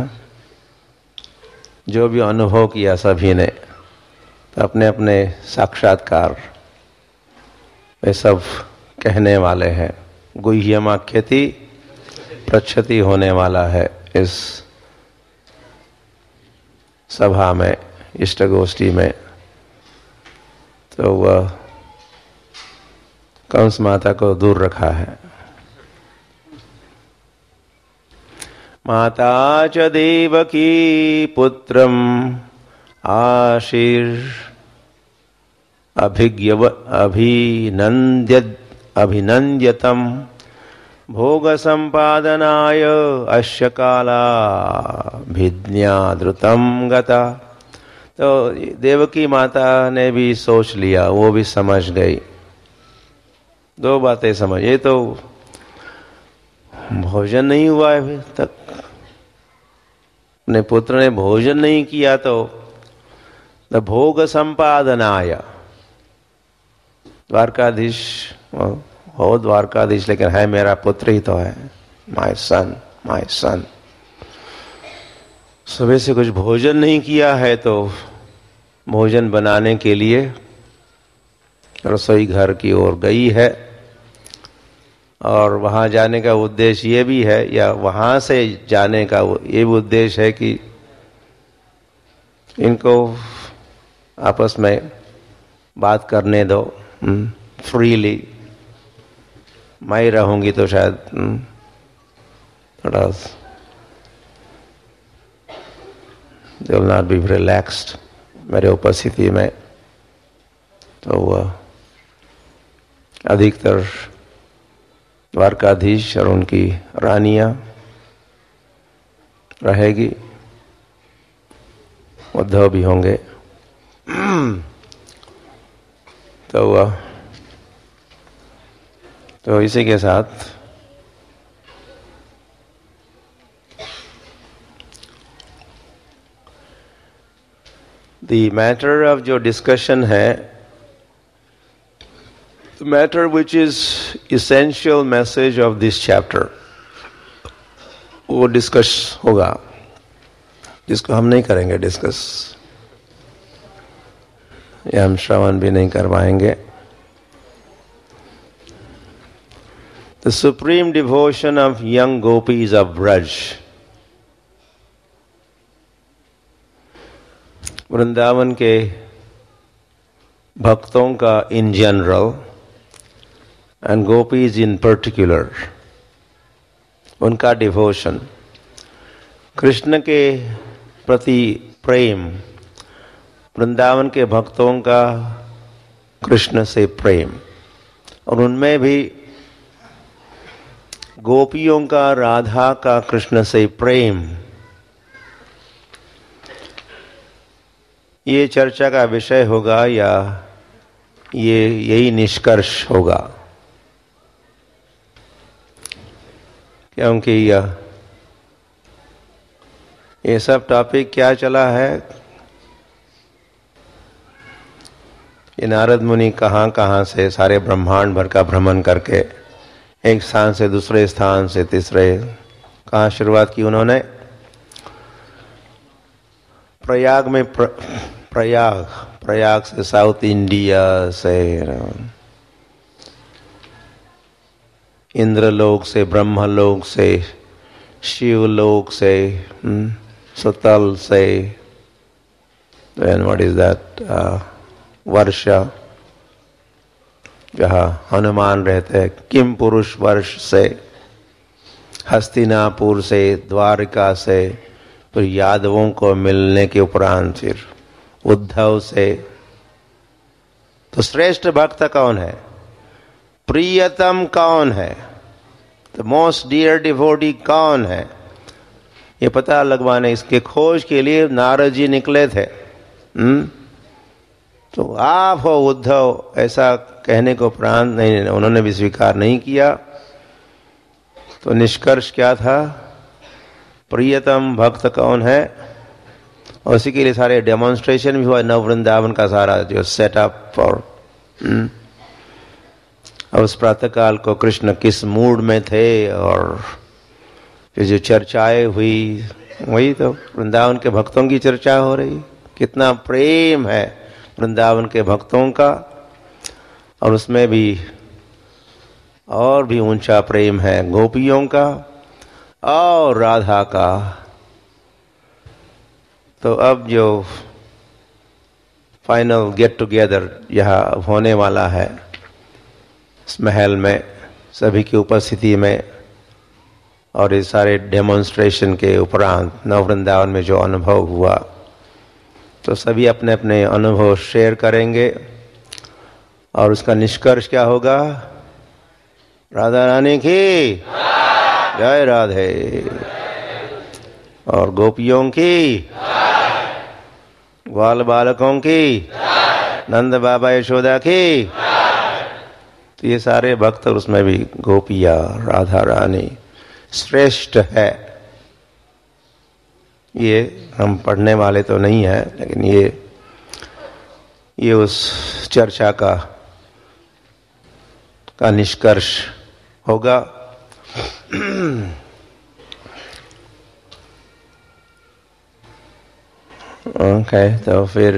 जो भी अनुभव किया सभी ने, तो अपने अपने साक्षात्कार वे सब कहने वाले हैं। गुह्यमाख्यति प्रच्छति होने वाला है इस सभा में, इष्ट गोष्ठी में। तो वह कंस माता को दूर रखा है। माता च देवकी पुत्रम आशीर् अभिनन्द्यतम भोग संपादनाय अश्य कालाभिज्ञाद्रुतम गता। तो देवकी माता ने भी सोच लिया, वो भी समझ गई। दो बातें समझ, ये तो भोजन नहीं हुआ है अभी तक, अपने पुत्र ने भोजन नहीं किया, तो भोग संपादनाय, द्वारकाधीश हो द्वारकाधीश, लेकिन है मेरा पुत्र ही तो है, माय सन। सुबह से कुछ भोजन नहीं किया है, तो भोजन बनाने के लिए रसोई घर की ओर गई है। और वहां जाने का उद्देश्य ये भी है, या वहां से जाने का ये भी उद्देश्य है कि इनको आपस में बात करने दो फ्रीली। मैं ही रहूंगी तो शायद थोड़ा they will not be relaxed मेरे उपस्थिति में। तो वह अधिकतर द्वारकाधीश और उनकी रानियां रहेगी, उद्धव भी होंगे। तो इसी के साथ the matter of जो discussion है, the matter which is essential message of this chapter, वो डिस्कस होगा, जिसको हम नहीं करेंगे डिस्कस, या हम श्रवण भी नहीं कर पाएंगे। The supreme devotion of young gopis of Braj, Vrindavan के भक्तों का in general and gopis in particular, उनका डिवोशन, कृष्ण के प्रति प्रेम, वृंदावन के भक्तों का कृष्ण से प्रेम, और उनमें भी गोपियों का राधा का कृष्ण से प्रेम, ये चर्चा का विषय होगा, या यही निष्कर्ष होगा। क्योंकि ये सब टॉपिक क्या चला है, ये नारद मुनि कहाँ से सारे ब्रह्मांड भर का भ्रमण करके एक स्थान से दूसरे स्थान से तीसरे, कहाँ शुरुआत की उन्होंने? प्रयाग में, प्रयाग से साउथ इंडिया से, इंद्रलोक से, ब्रह्मलोक से, शिवलोक से, सुतल से, and what is that, वर्षा जहाँ हनुमान रहते हैं, किम पुरुष वर्ष से, हस्तिनापुर से, द्वारिका से, फिर यादवों को मिलने के उपरांत फिर उद्धव से। तो श्रेष्ठ भक्त कौन है, प्रियतम कौन है, द मोस्ट डियर डिवोटी कौन है, ये पता लगवाने, इसके खोज के लिए नारद जी निकले थे। तो आप हो उद्धव, ऐसा कहने को उपरांत नहीं, उन्होंने भी स्वीकार नहीं किया। तो निष्कर्ष क्या था, प्रियतम भक्त कौन है, और उसी के लिए सारे डेमोन्स्ट्रेशन भी हुआ, नव वृंदावन का सारा जो सेटअप। और उस प्रातःकाल को कृष्ण किस मूड में थे, और कि जो चर्चाएं हुई वही तो वृंदावन के भक्तों की चर्चा हो रही। कितना प्रेम है वृंदावन के भक्तों का, और उसमें भी और भी ऊंचा प्रेम है गोपियों का और राधा का। तो अब जो फाइनल गेट टुगेदर यहाँ होने वाला है इस महल में सभी की उपस्थिति में, और इस सारे डेमोन्स्ट्रेशन के उपरांत नव वृंदावन में जो अनुभव हुआ, तो सभी अपने अपने अनुभव शेयर करेंगे और उसका निष्कर्ष क्या होगा? राधा रानी की जय राधे, और गोपियों की, ग्वाल बालकों की, नंद बाबा यशोदा की। तो ये सारे भक्त, उसमें भी गोपिया राधा रानी श्रेष्ठ है। ये हम पढ़ने वाले तो नहीं है, लेकिन ये उस चर्चा का निष्कर्ष होगा। ओके, तो फिर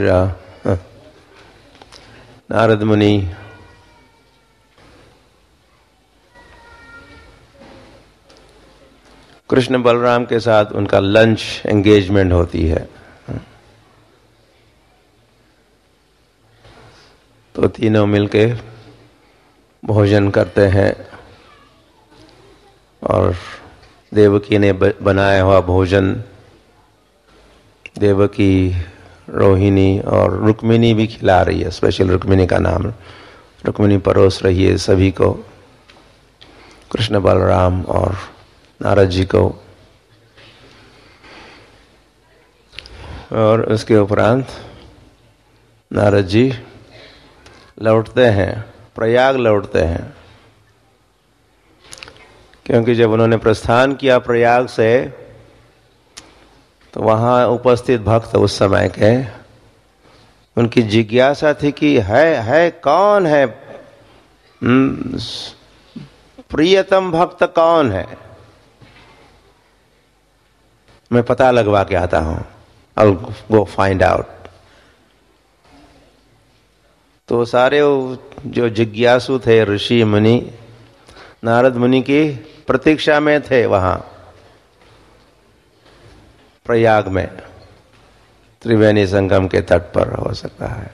नारद मुनि कृष्ण बलराम के साथ उनका लंच एंगेजमेंट होती है। तो तीनों मिलके भोजन करते हैं, और देवकी ने बनाया हुआ भोजन देवकी, रोहिणी और रुक्मिणी भी खिला रही है। स्पेशल रुक्मिणी का नाम, रुक्मिणी परोस रही है सभी को, कृष्ण बलराम और नारद जी को। और उसके उपरांत नारद जी लौटते हैं, प्रयाग लौटते हैं, क्योंकि जब उन्होंने प्रस्थान किया प्रयाग से, तो वहां उपस्थित भक्त उस समय के, उनकी जिज्ञासा थी कि है कौन है प्रियतम भक्त, कौन है, मैं पता लगवा के आता हूं, I'll go find out। तो सारे जो जिज्ञासु थे ऋषि मुनि नारद मुनि की प्रतीक्षा में थे वहां प्रयाग में, त्रिवेणी संगम के तट पर हो सकता है।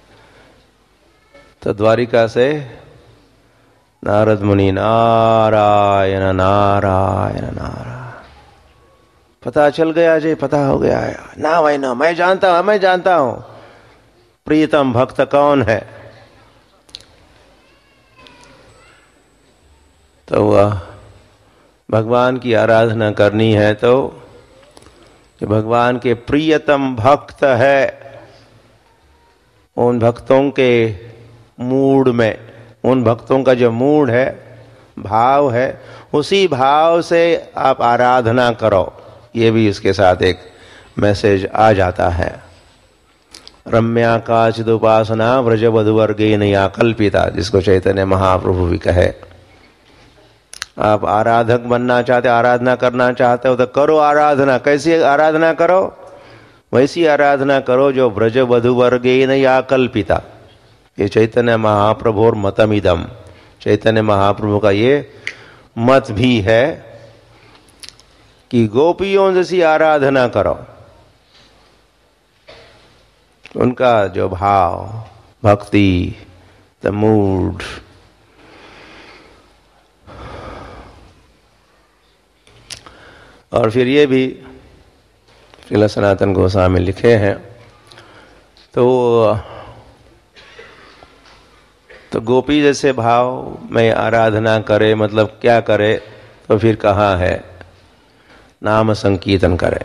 तो द्वारिका से नारद मुनि नारायण नारायण नारायण, पता चल गया जी, पता हो गया है ना भाई ना, मैं जानता हूं प्रियतम भक्त कौन है। तो वह भगवान की आराधना करनी है, तो कि भगवान के प्रियतम भक्त है, उन भक्तों के मूड में, उन भक्तों का जो मूड है, भाव है, उसी भाव से आप आराधना करो। ये भी इसके साथ एक मैसेज आ जाता है। रम्या काचिद उपासना व्रज वधुवर्गेन या कल्पिता, जिसको चैतन्य महाप्रभु भी कहे। आप आराधक बनना चाहते, आराधना करना चाहते हो तो करो आराधना। कैसी आराधना करो? वैसी आराधना करो जो व्रज वधुवर्गेन या कल्पिता। ये चैतन्य महाप्रभु और मतमिदम, चैतन्य महाप्रभु का ये मत भी है कि गोपियों जैसी आराधना करो। उनका जो भाव, भक्ति, द मूड, और फिर ये भी श्रील सनातन गोस्वामी लिखे हैं। तो गोपी जैसे भाव में आराधना करे, मतलब क्या करे? तो फिर कहाँ है? नाम संकीर्तन करे।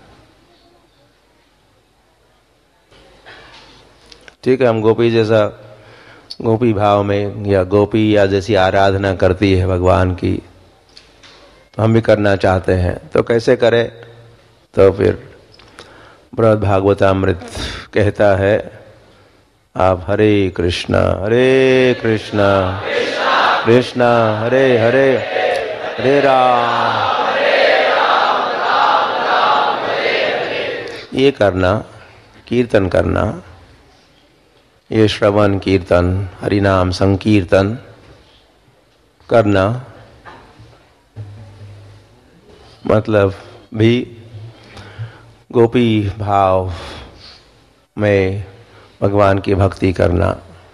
ठीक है, हम गोपी जैसा, गोपी भाव में या गोपी या जैसी आराधना करती है भगवान की, तो हम भी करना चाहते हैं। तो कैसे करें? तो फिर बृहद भागवतामृत कहता है, आप हरे कृष्णा कृष्णा हरे हरे, हरे राम ये करना, कीर्तन करना, ये श्रवण कीर्तन, हरिनाम संकीर्तन करना, मतलब भी गोपी भाव में भगवान की भक्ति करना,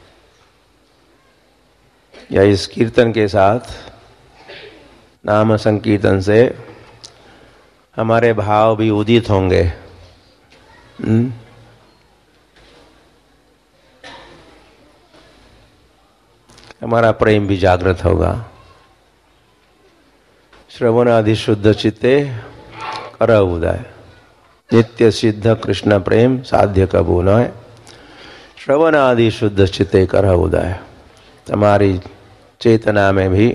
या इस कीर्तन के साथ नाम संकीर्तन से हमारे भाव भी उदित होंगे। हमारा प्रेम भी जागृत होगा। श्रवण आदि शुद्ध चित्ते कर उदय, नित्य सिद्ध कृष्ण प्रेम साध्य कबू न। श्रवण आदि शुद्ध चित्ते कर उदय, हमारी चेतना में भी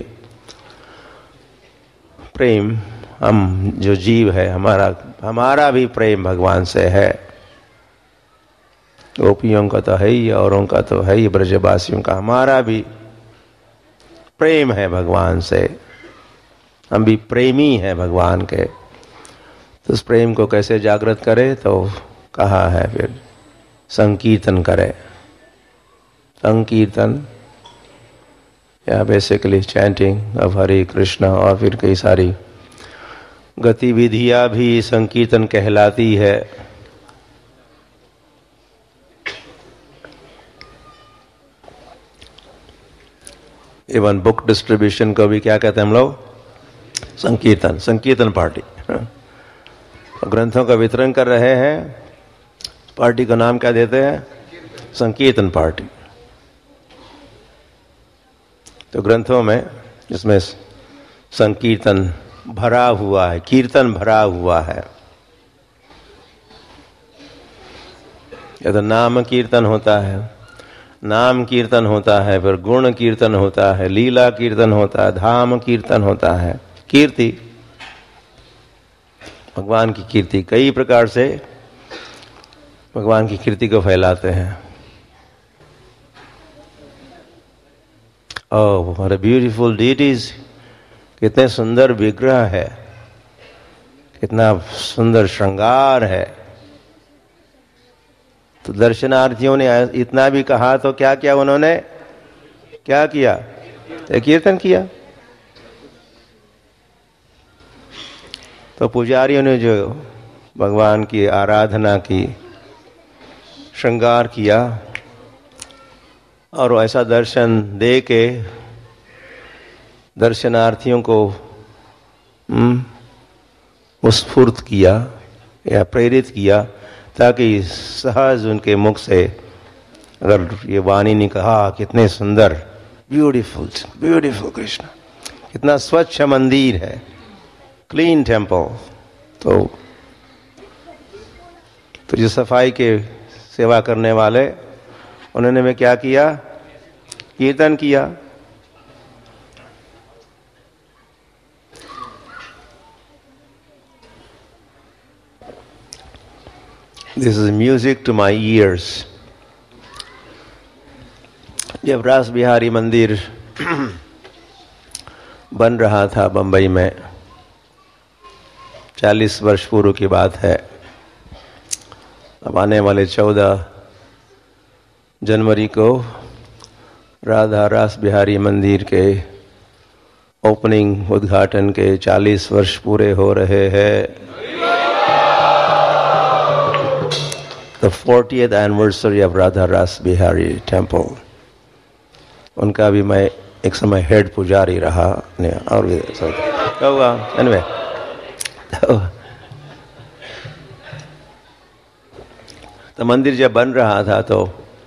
प्रेम, हम जो जीव है, हमारा भी प्रेम भगवान से है। गोपियों का तो है ही, औरों का तो है ही, ब्रजवासियों का, हमारा भी प्रेम है भगवान से। हम भी प्रेमी हैं भगवान के। तो उस प्रेम को कैसे जागृत करे, तो कहा है फिर संकीर्तन करे। संकीर्तन या basically chanting of Hare Krishna, और फिर कई सारी गतिविधियां भी संकीर्तन कहलाती है। इवन बुक डिस्ट्रीब्यूशन को भी क्या कहते हैं हम लोग, संकीर्तन, संकीर्तन पार्टी। ग्रंथों का वितरण कर रहे हैं, पार्टी का नाम क्या देते हैं, संकीर्तन पार्टी। तो ग्रंथों में इसमें संकीर्तन भरा हुआ है, कीर्तन भरा हुआ है। या तो नाम कीर्तन होता है, नाम कीर्तन होता है, फिर गुण कीर्तन होता है, लीला कीर्तन होता है, धाम कीर्तन होता है। कीर्ति, भगवान की कीर्ति, कई प्रकार से भगवान की कीर्ति को फैलाते हैं। Oh what a beautiful deities, कितने सुंदर विग्रह है, कितना सुंदर श्रृंगार है। तो दर्शनार्थियों ने इतना भी कहा तो क्या किया उन्होंने, क्या किया, कीर्तन किया। तो पुजारियों ने जो भगवान की आराधना की, श्रृंगार किया, और ऐसा दर्शन दे के दर्शनार्थियों को उत्स्फूर्त किया या प्रेरित किया, ताकि सहज उनके मुख से अगर ये वाणी ने कहा कितने सुंदर, ब्यूटीफुल ब्यूटीफुल कृष्ण, कितना स्वच्छ मंदिर है, क्लीन टेम्पल। तो जो सफाई के सेवा करने वाले, उन्होंने में क्या किया, कीर्तन किया। This is music to my ears. जब रास बिहारी मंदिर बन रहा था बंबई में, 40 वर्ष पूर्व की बात है। अब आने वाले 14 जनवरी को राधा रास बिहारी मंदिर के ओपनिंग, उद्घाटन के 40 वर्ष पूरे हो रहे हैं। The 40th anniversary of Radha Ras Bihari Temple. उनका भी मैं एक समय हेड पुजारी रहा, और भी क्या हुआ, anyway, तो मंदिर जब बन रहा था तो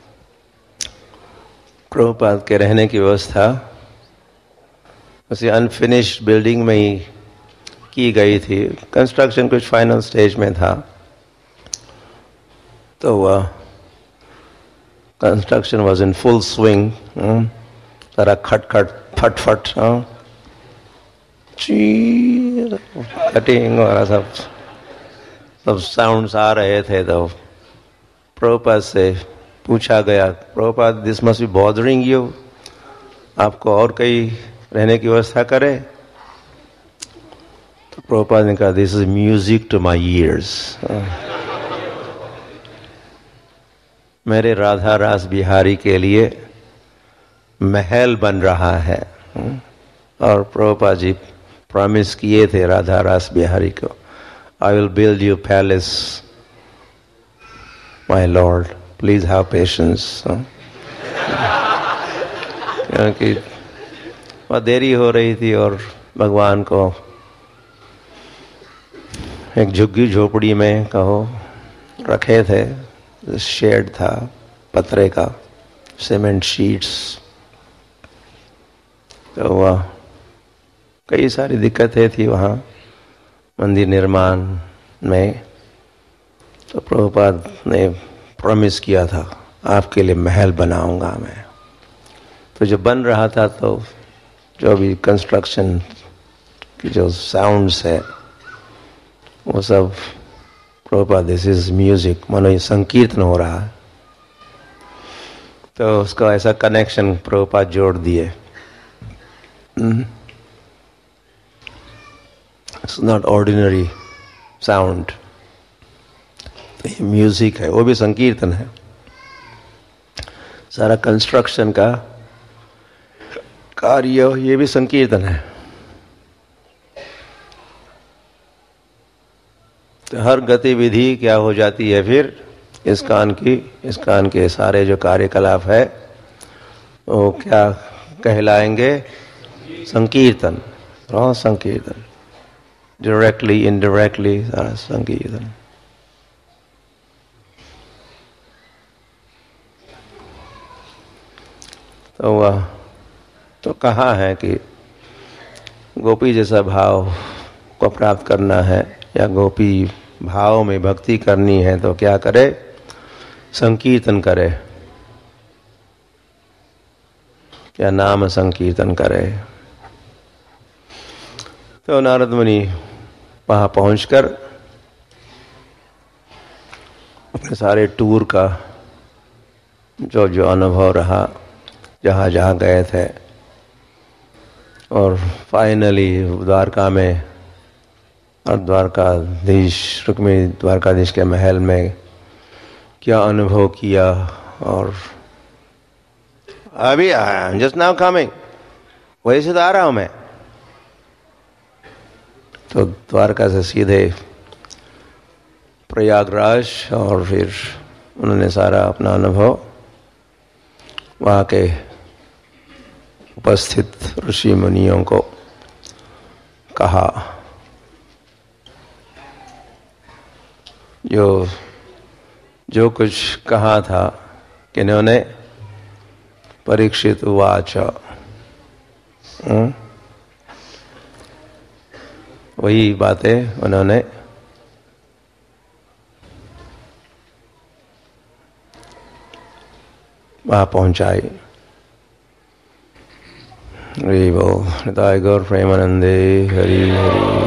प्रभुपाद के रहने की व्यवस्था उसी अनफिनिश्ड बिल्डिंग में ही की गई थी। कंस्ट्रक्शन कुछ फाइनल स्टेज में था। तो construction was in full swing, सारा खटखट फटफट, कटिंग और सब साउंड्स आ रहे थे। तो प्रभुपाद से पूछा गया, Prabhupada this must be bothering you, आपको और कहीं रहने की व्यवस्था करे? तो प्रभुपाद ने कहा, this is music to my ears. मेरे राधा रास बिहारी के लिए महल बन रहा है। और प्रभुपाद जी प्रॉमिस किए थे राधा रास बिहारी को, I will build you palace my lord, please have patience. क्योंकि बहुत देरी हो रही थी और भगवान को एक झुग्गी झोपड़ी में कहो रखे थे, शेड था पतरे का, सीमेंट शीट्स। तो वह कई सारी दिक्कतें थी वहाँ मंदिर निर्माण में। तो प्रभुपाद ने प्रॉमिस किया था आपके लिए महल बनाऊंगा मैं। तो जब बन रहा था तो जो भी कंस्ट्रक्शन की जो साउंड्स है वो सब प्रभुपाद, दिस इज म्यूजिक, मानो ये संकीर्तन हो रहा है। तो उसका ऐसा कनेक्शन प्रभुपाद जोड़ दिए। इट्स नॉट ऑर्डिनरी साउंड, ये म्यूजिक है, वो भी संकीर्तन है। सारा कंस्ट्रक्शन का कार्य ये भी संकीर्तन है। तो हर गतिविधि क्या हो जाती है फिर इस कान के सारे जो कार्यकलाप है वो क्या कहलाएंगे? संकीर्तन। संकीर्तन, डायरेक्टली इनडायरेक्टली सारा संकीर्तन। तो वह तो कहा है कि गोपी जैसा भाव को प्राप्त करना है या गोपी भाव में भक्ति करनी है तो क्या करे? संकीर्तन करे या नाम संकीर्तन करे। तो नारद मुनि वहां पहुंचकर अपने सारे टूर का जो जो अनुभव रहा, जहाँ जहाँ गए थे, और फाइनली द्वारका में और द्वारकाधीश रुक्मिणी द्वारकाधीश के महल में क्या अनुभव किया। और अभी जस्ट नाउ कमिंग, वही से तो आ रहा हूं मैं। तो द्वारका से सीधे प्रयागराज, और फिर उन्होंने सारा अपना अनुभव वहाँ के उपस्थित ऋषि मुनियों को कहा। जो कुछ कहा था कि इन्होंने परीक्षित उवाच, वही बातें उन्होंने वहाँ पहुंचाई। हरि बोल। निताय गौर प्रेमानंदे। हरि हरि।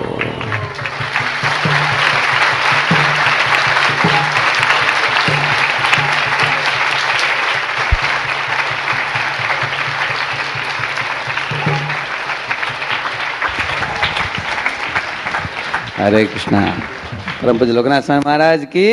हरे कृष्णा। परम पूज्य लोकनाथ स्वामी महाराज की।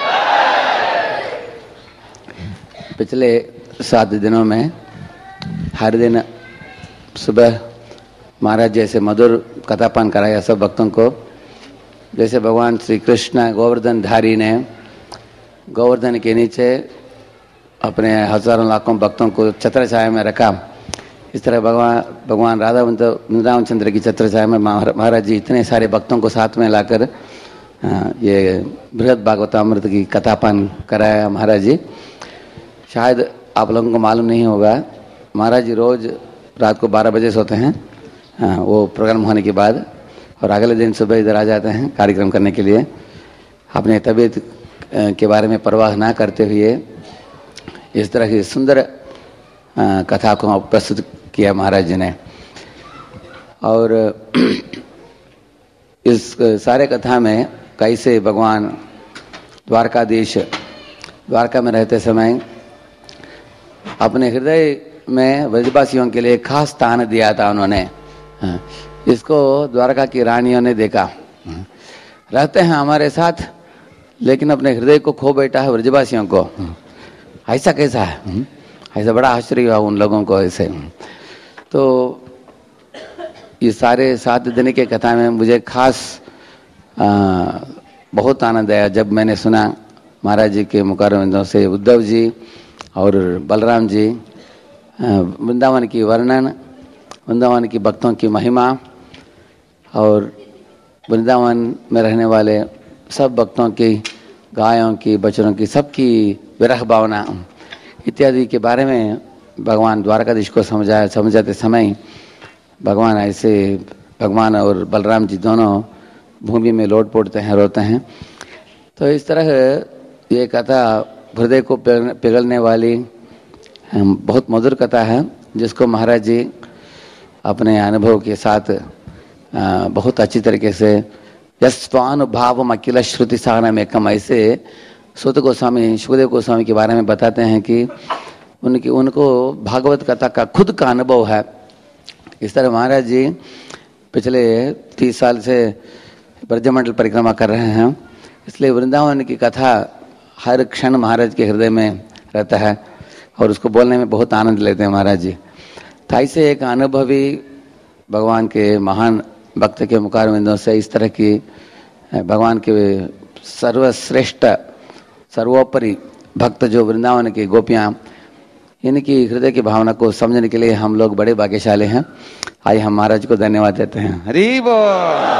पिछले 7 दिनों में हर दिन सुबह महाराज जैसे मधुर कथापान कराया सब भक्तों को। जैसे भगवान श्री कृष्ण गोवर्धन धारी ने गोवर्धन के नीचे अपने हजारों लाखों भक्तों को छत्र छाया में रखा, इस तरह भगवान राधा वृंदावन चंद्र की छत्र छाया में महाराज जी इतने सारे भक्तों को साथ में लाकर ये बृहद भागवतामृत की कथापान कराया महाराज जी। शायद आप लोगों को मालूम नहीं होगा, महाराज जी रोज रात को 12 बजे सोते हैं वो प्रोग्राम होने के बाद, और अगले दिन सुबह इधर आ जाते हैं कार्यक्रम करने के लिए। अपने तबीयत के बारे में परवाह ना करते हुए इस तरह की सुंदर कथा को प्रस्तुत किया महाराज जी ने। और इस सारे कथा में कैसे भगवान द्वारकाधीश द्वारका में रहते समय अपने हृदय में व्रजवासियों के लिए खास स्थान दिया था उन्होंने। इसको द्वारका की रानियों ने देखा, रहते हैं हमारे साथ लेकिन अपने हृदय को खो बैठा है व्रजवासियों को। ऐसा कैसा है? ऐसा बड़ा आश्चर्य हुआ उन लोगों को ऐसे। तो ये सारे 7 दिन के कथा में मुझे खास बहुत आनंद आया जब मैंने सुना महाराज जी के मुखारविंदों से उद्धव जी और बलराम जी वृंदावन की वर्णन, वृंदावन की भक्तों की महिमा और वृंदावन में रहने वाले सब भक्तों की, गायों की, बछड़ों की, सबकी विरह भावना इत्यादि के बारे में भगवान द्वारकाधीश को समझाते समय भगवान और बलराम जी दोनों भूमि में लोट पोड़ते हैं, रोते हैं। तो इस तरह ये कथा हृदय को पिघलने वाली बहुत मधुर कथा है, जिसको महाराज जी अपने अनुभव के साथ बहुत अच्छी तरीके से यस्वानुभावम अखिल श्रुति सागरम एकम ऐसे सुत गोस्वामी, सुखदेव गोस्वामी के बारे में बताते हैं कि उनको भागवत कथा का खुद का अनुभव है। इस तरह महाराज जी पिछले 30 साल से ब्रजमंडल परिक्रमा कर रहे हैं, इसलिए वृंदावन की कथा हर क्षण महाराज के हृदय में रहता है और उसको बोलने में बहुत आनंद लेते हैं महाराज जी। तो ऐसे एक अनुभवी भगवान के महान भक्त के मुखारविंदों से इस तरह की भगवान के सर्वश्रेष्ठ सर्वोपरि भक्त जो वृंदावन की गोपियाँ, इनकी हृदय की भावना को समझने के लिए हम लोग बड़े भाग्यशाली हैं। आइए हम महाराज को धन्यवाद देते हैं। हरि बोल।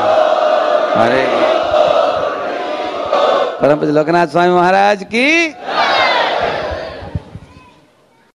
हरे परम पूज्य लोकनाथ स्वामी महाराज की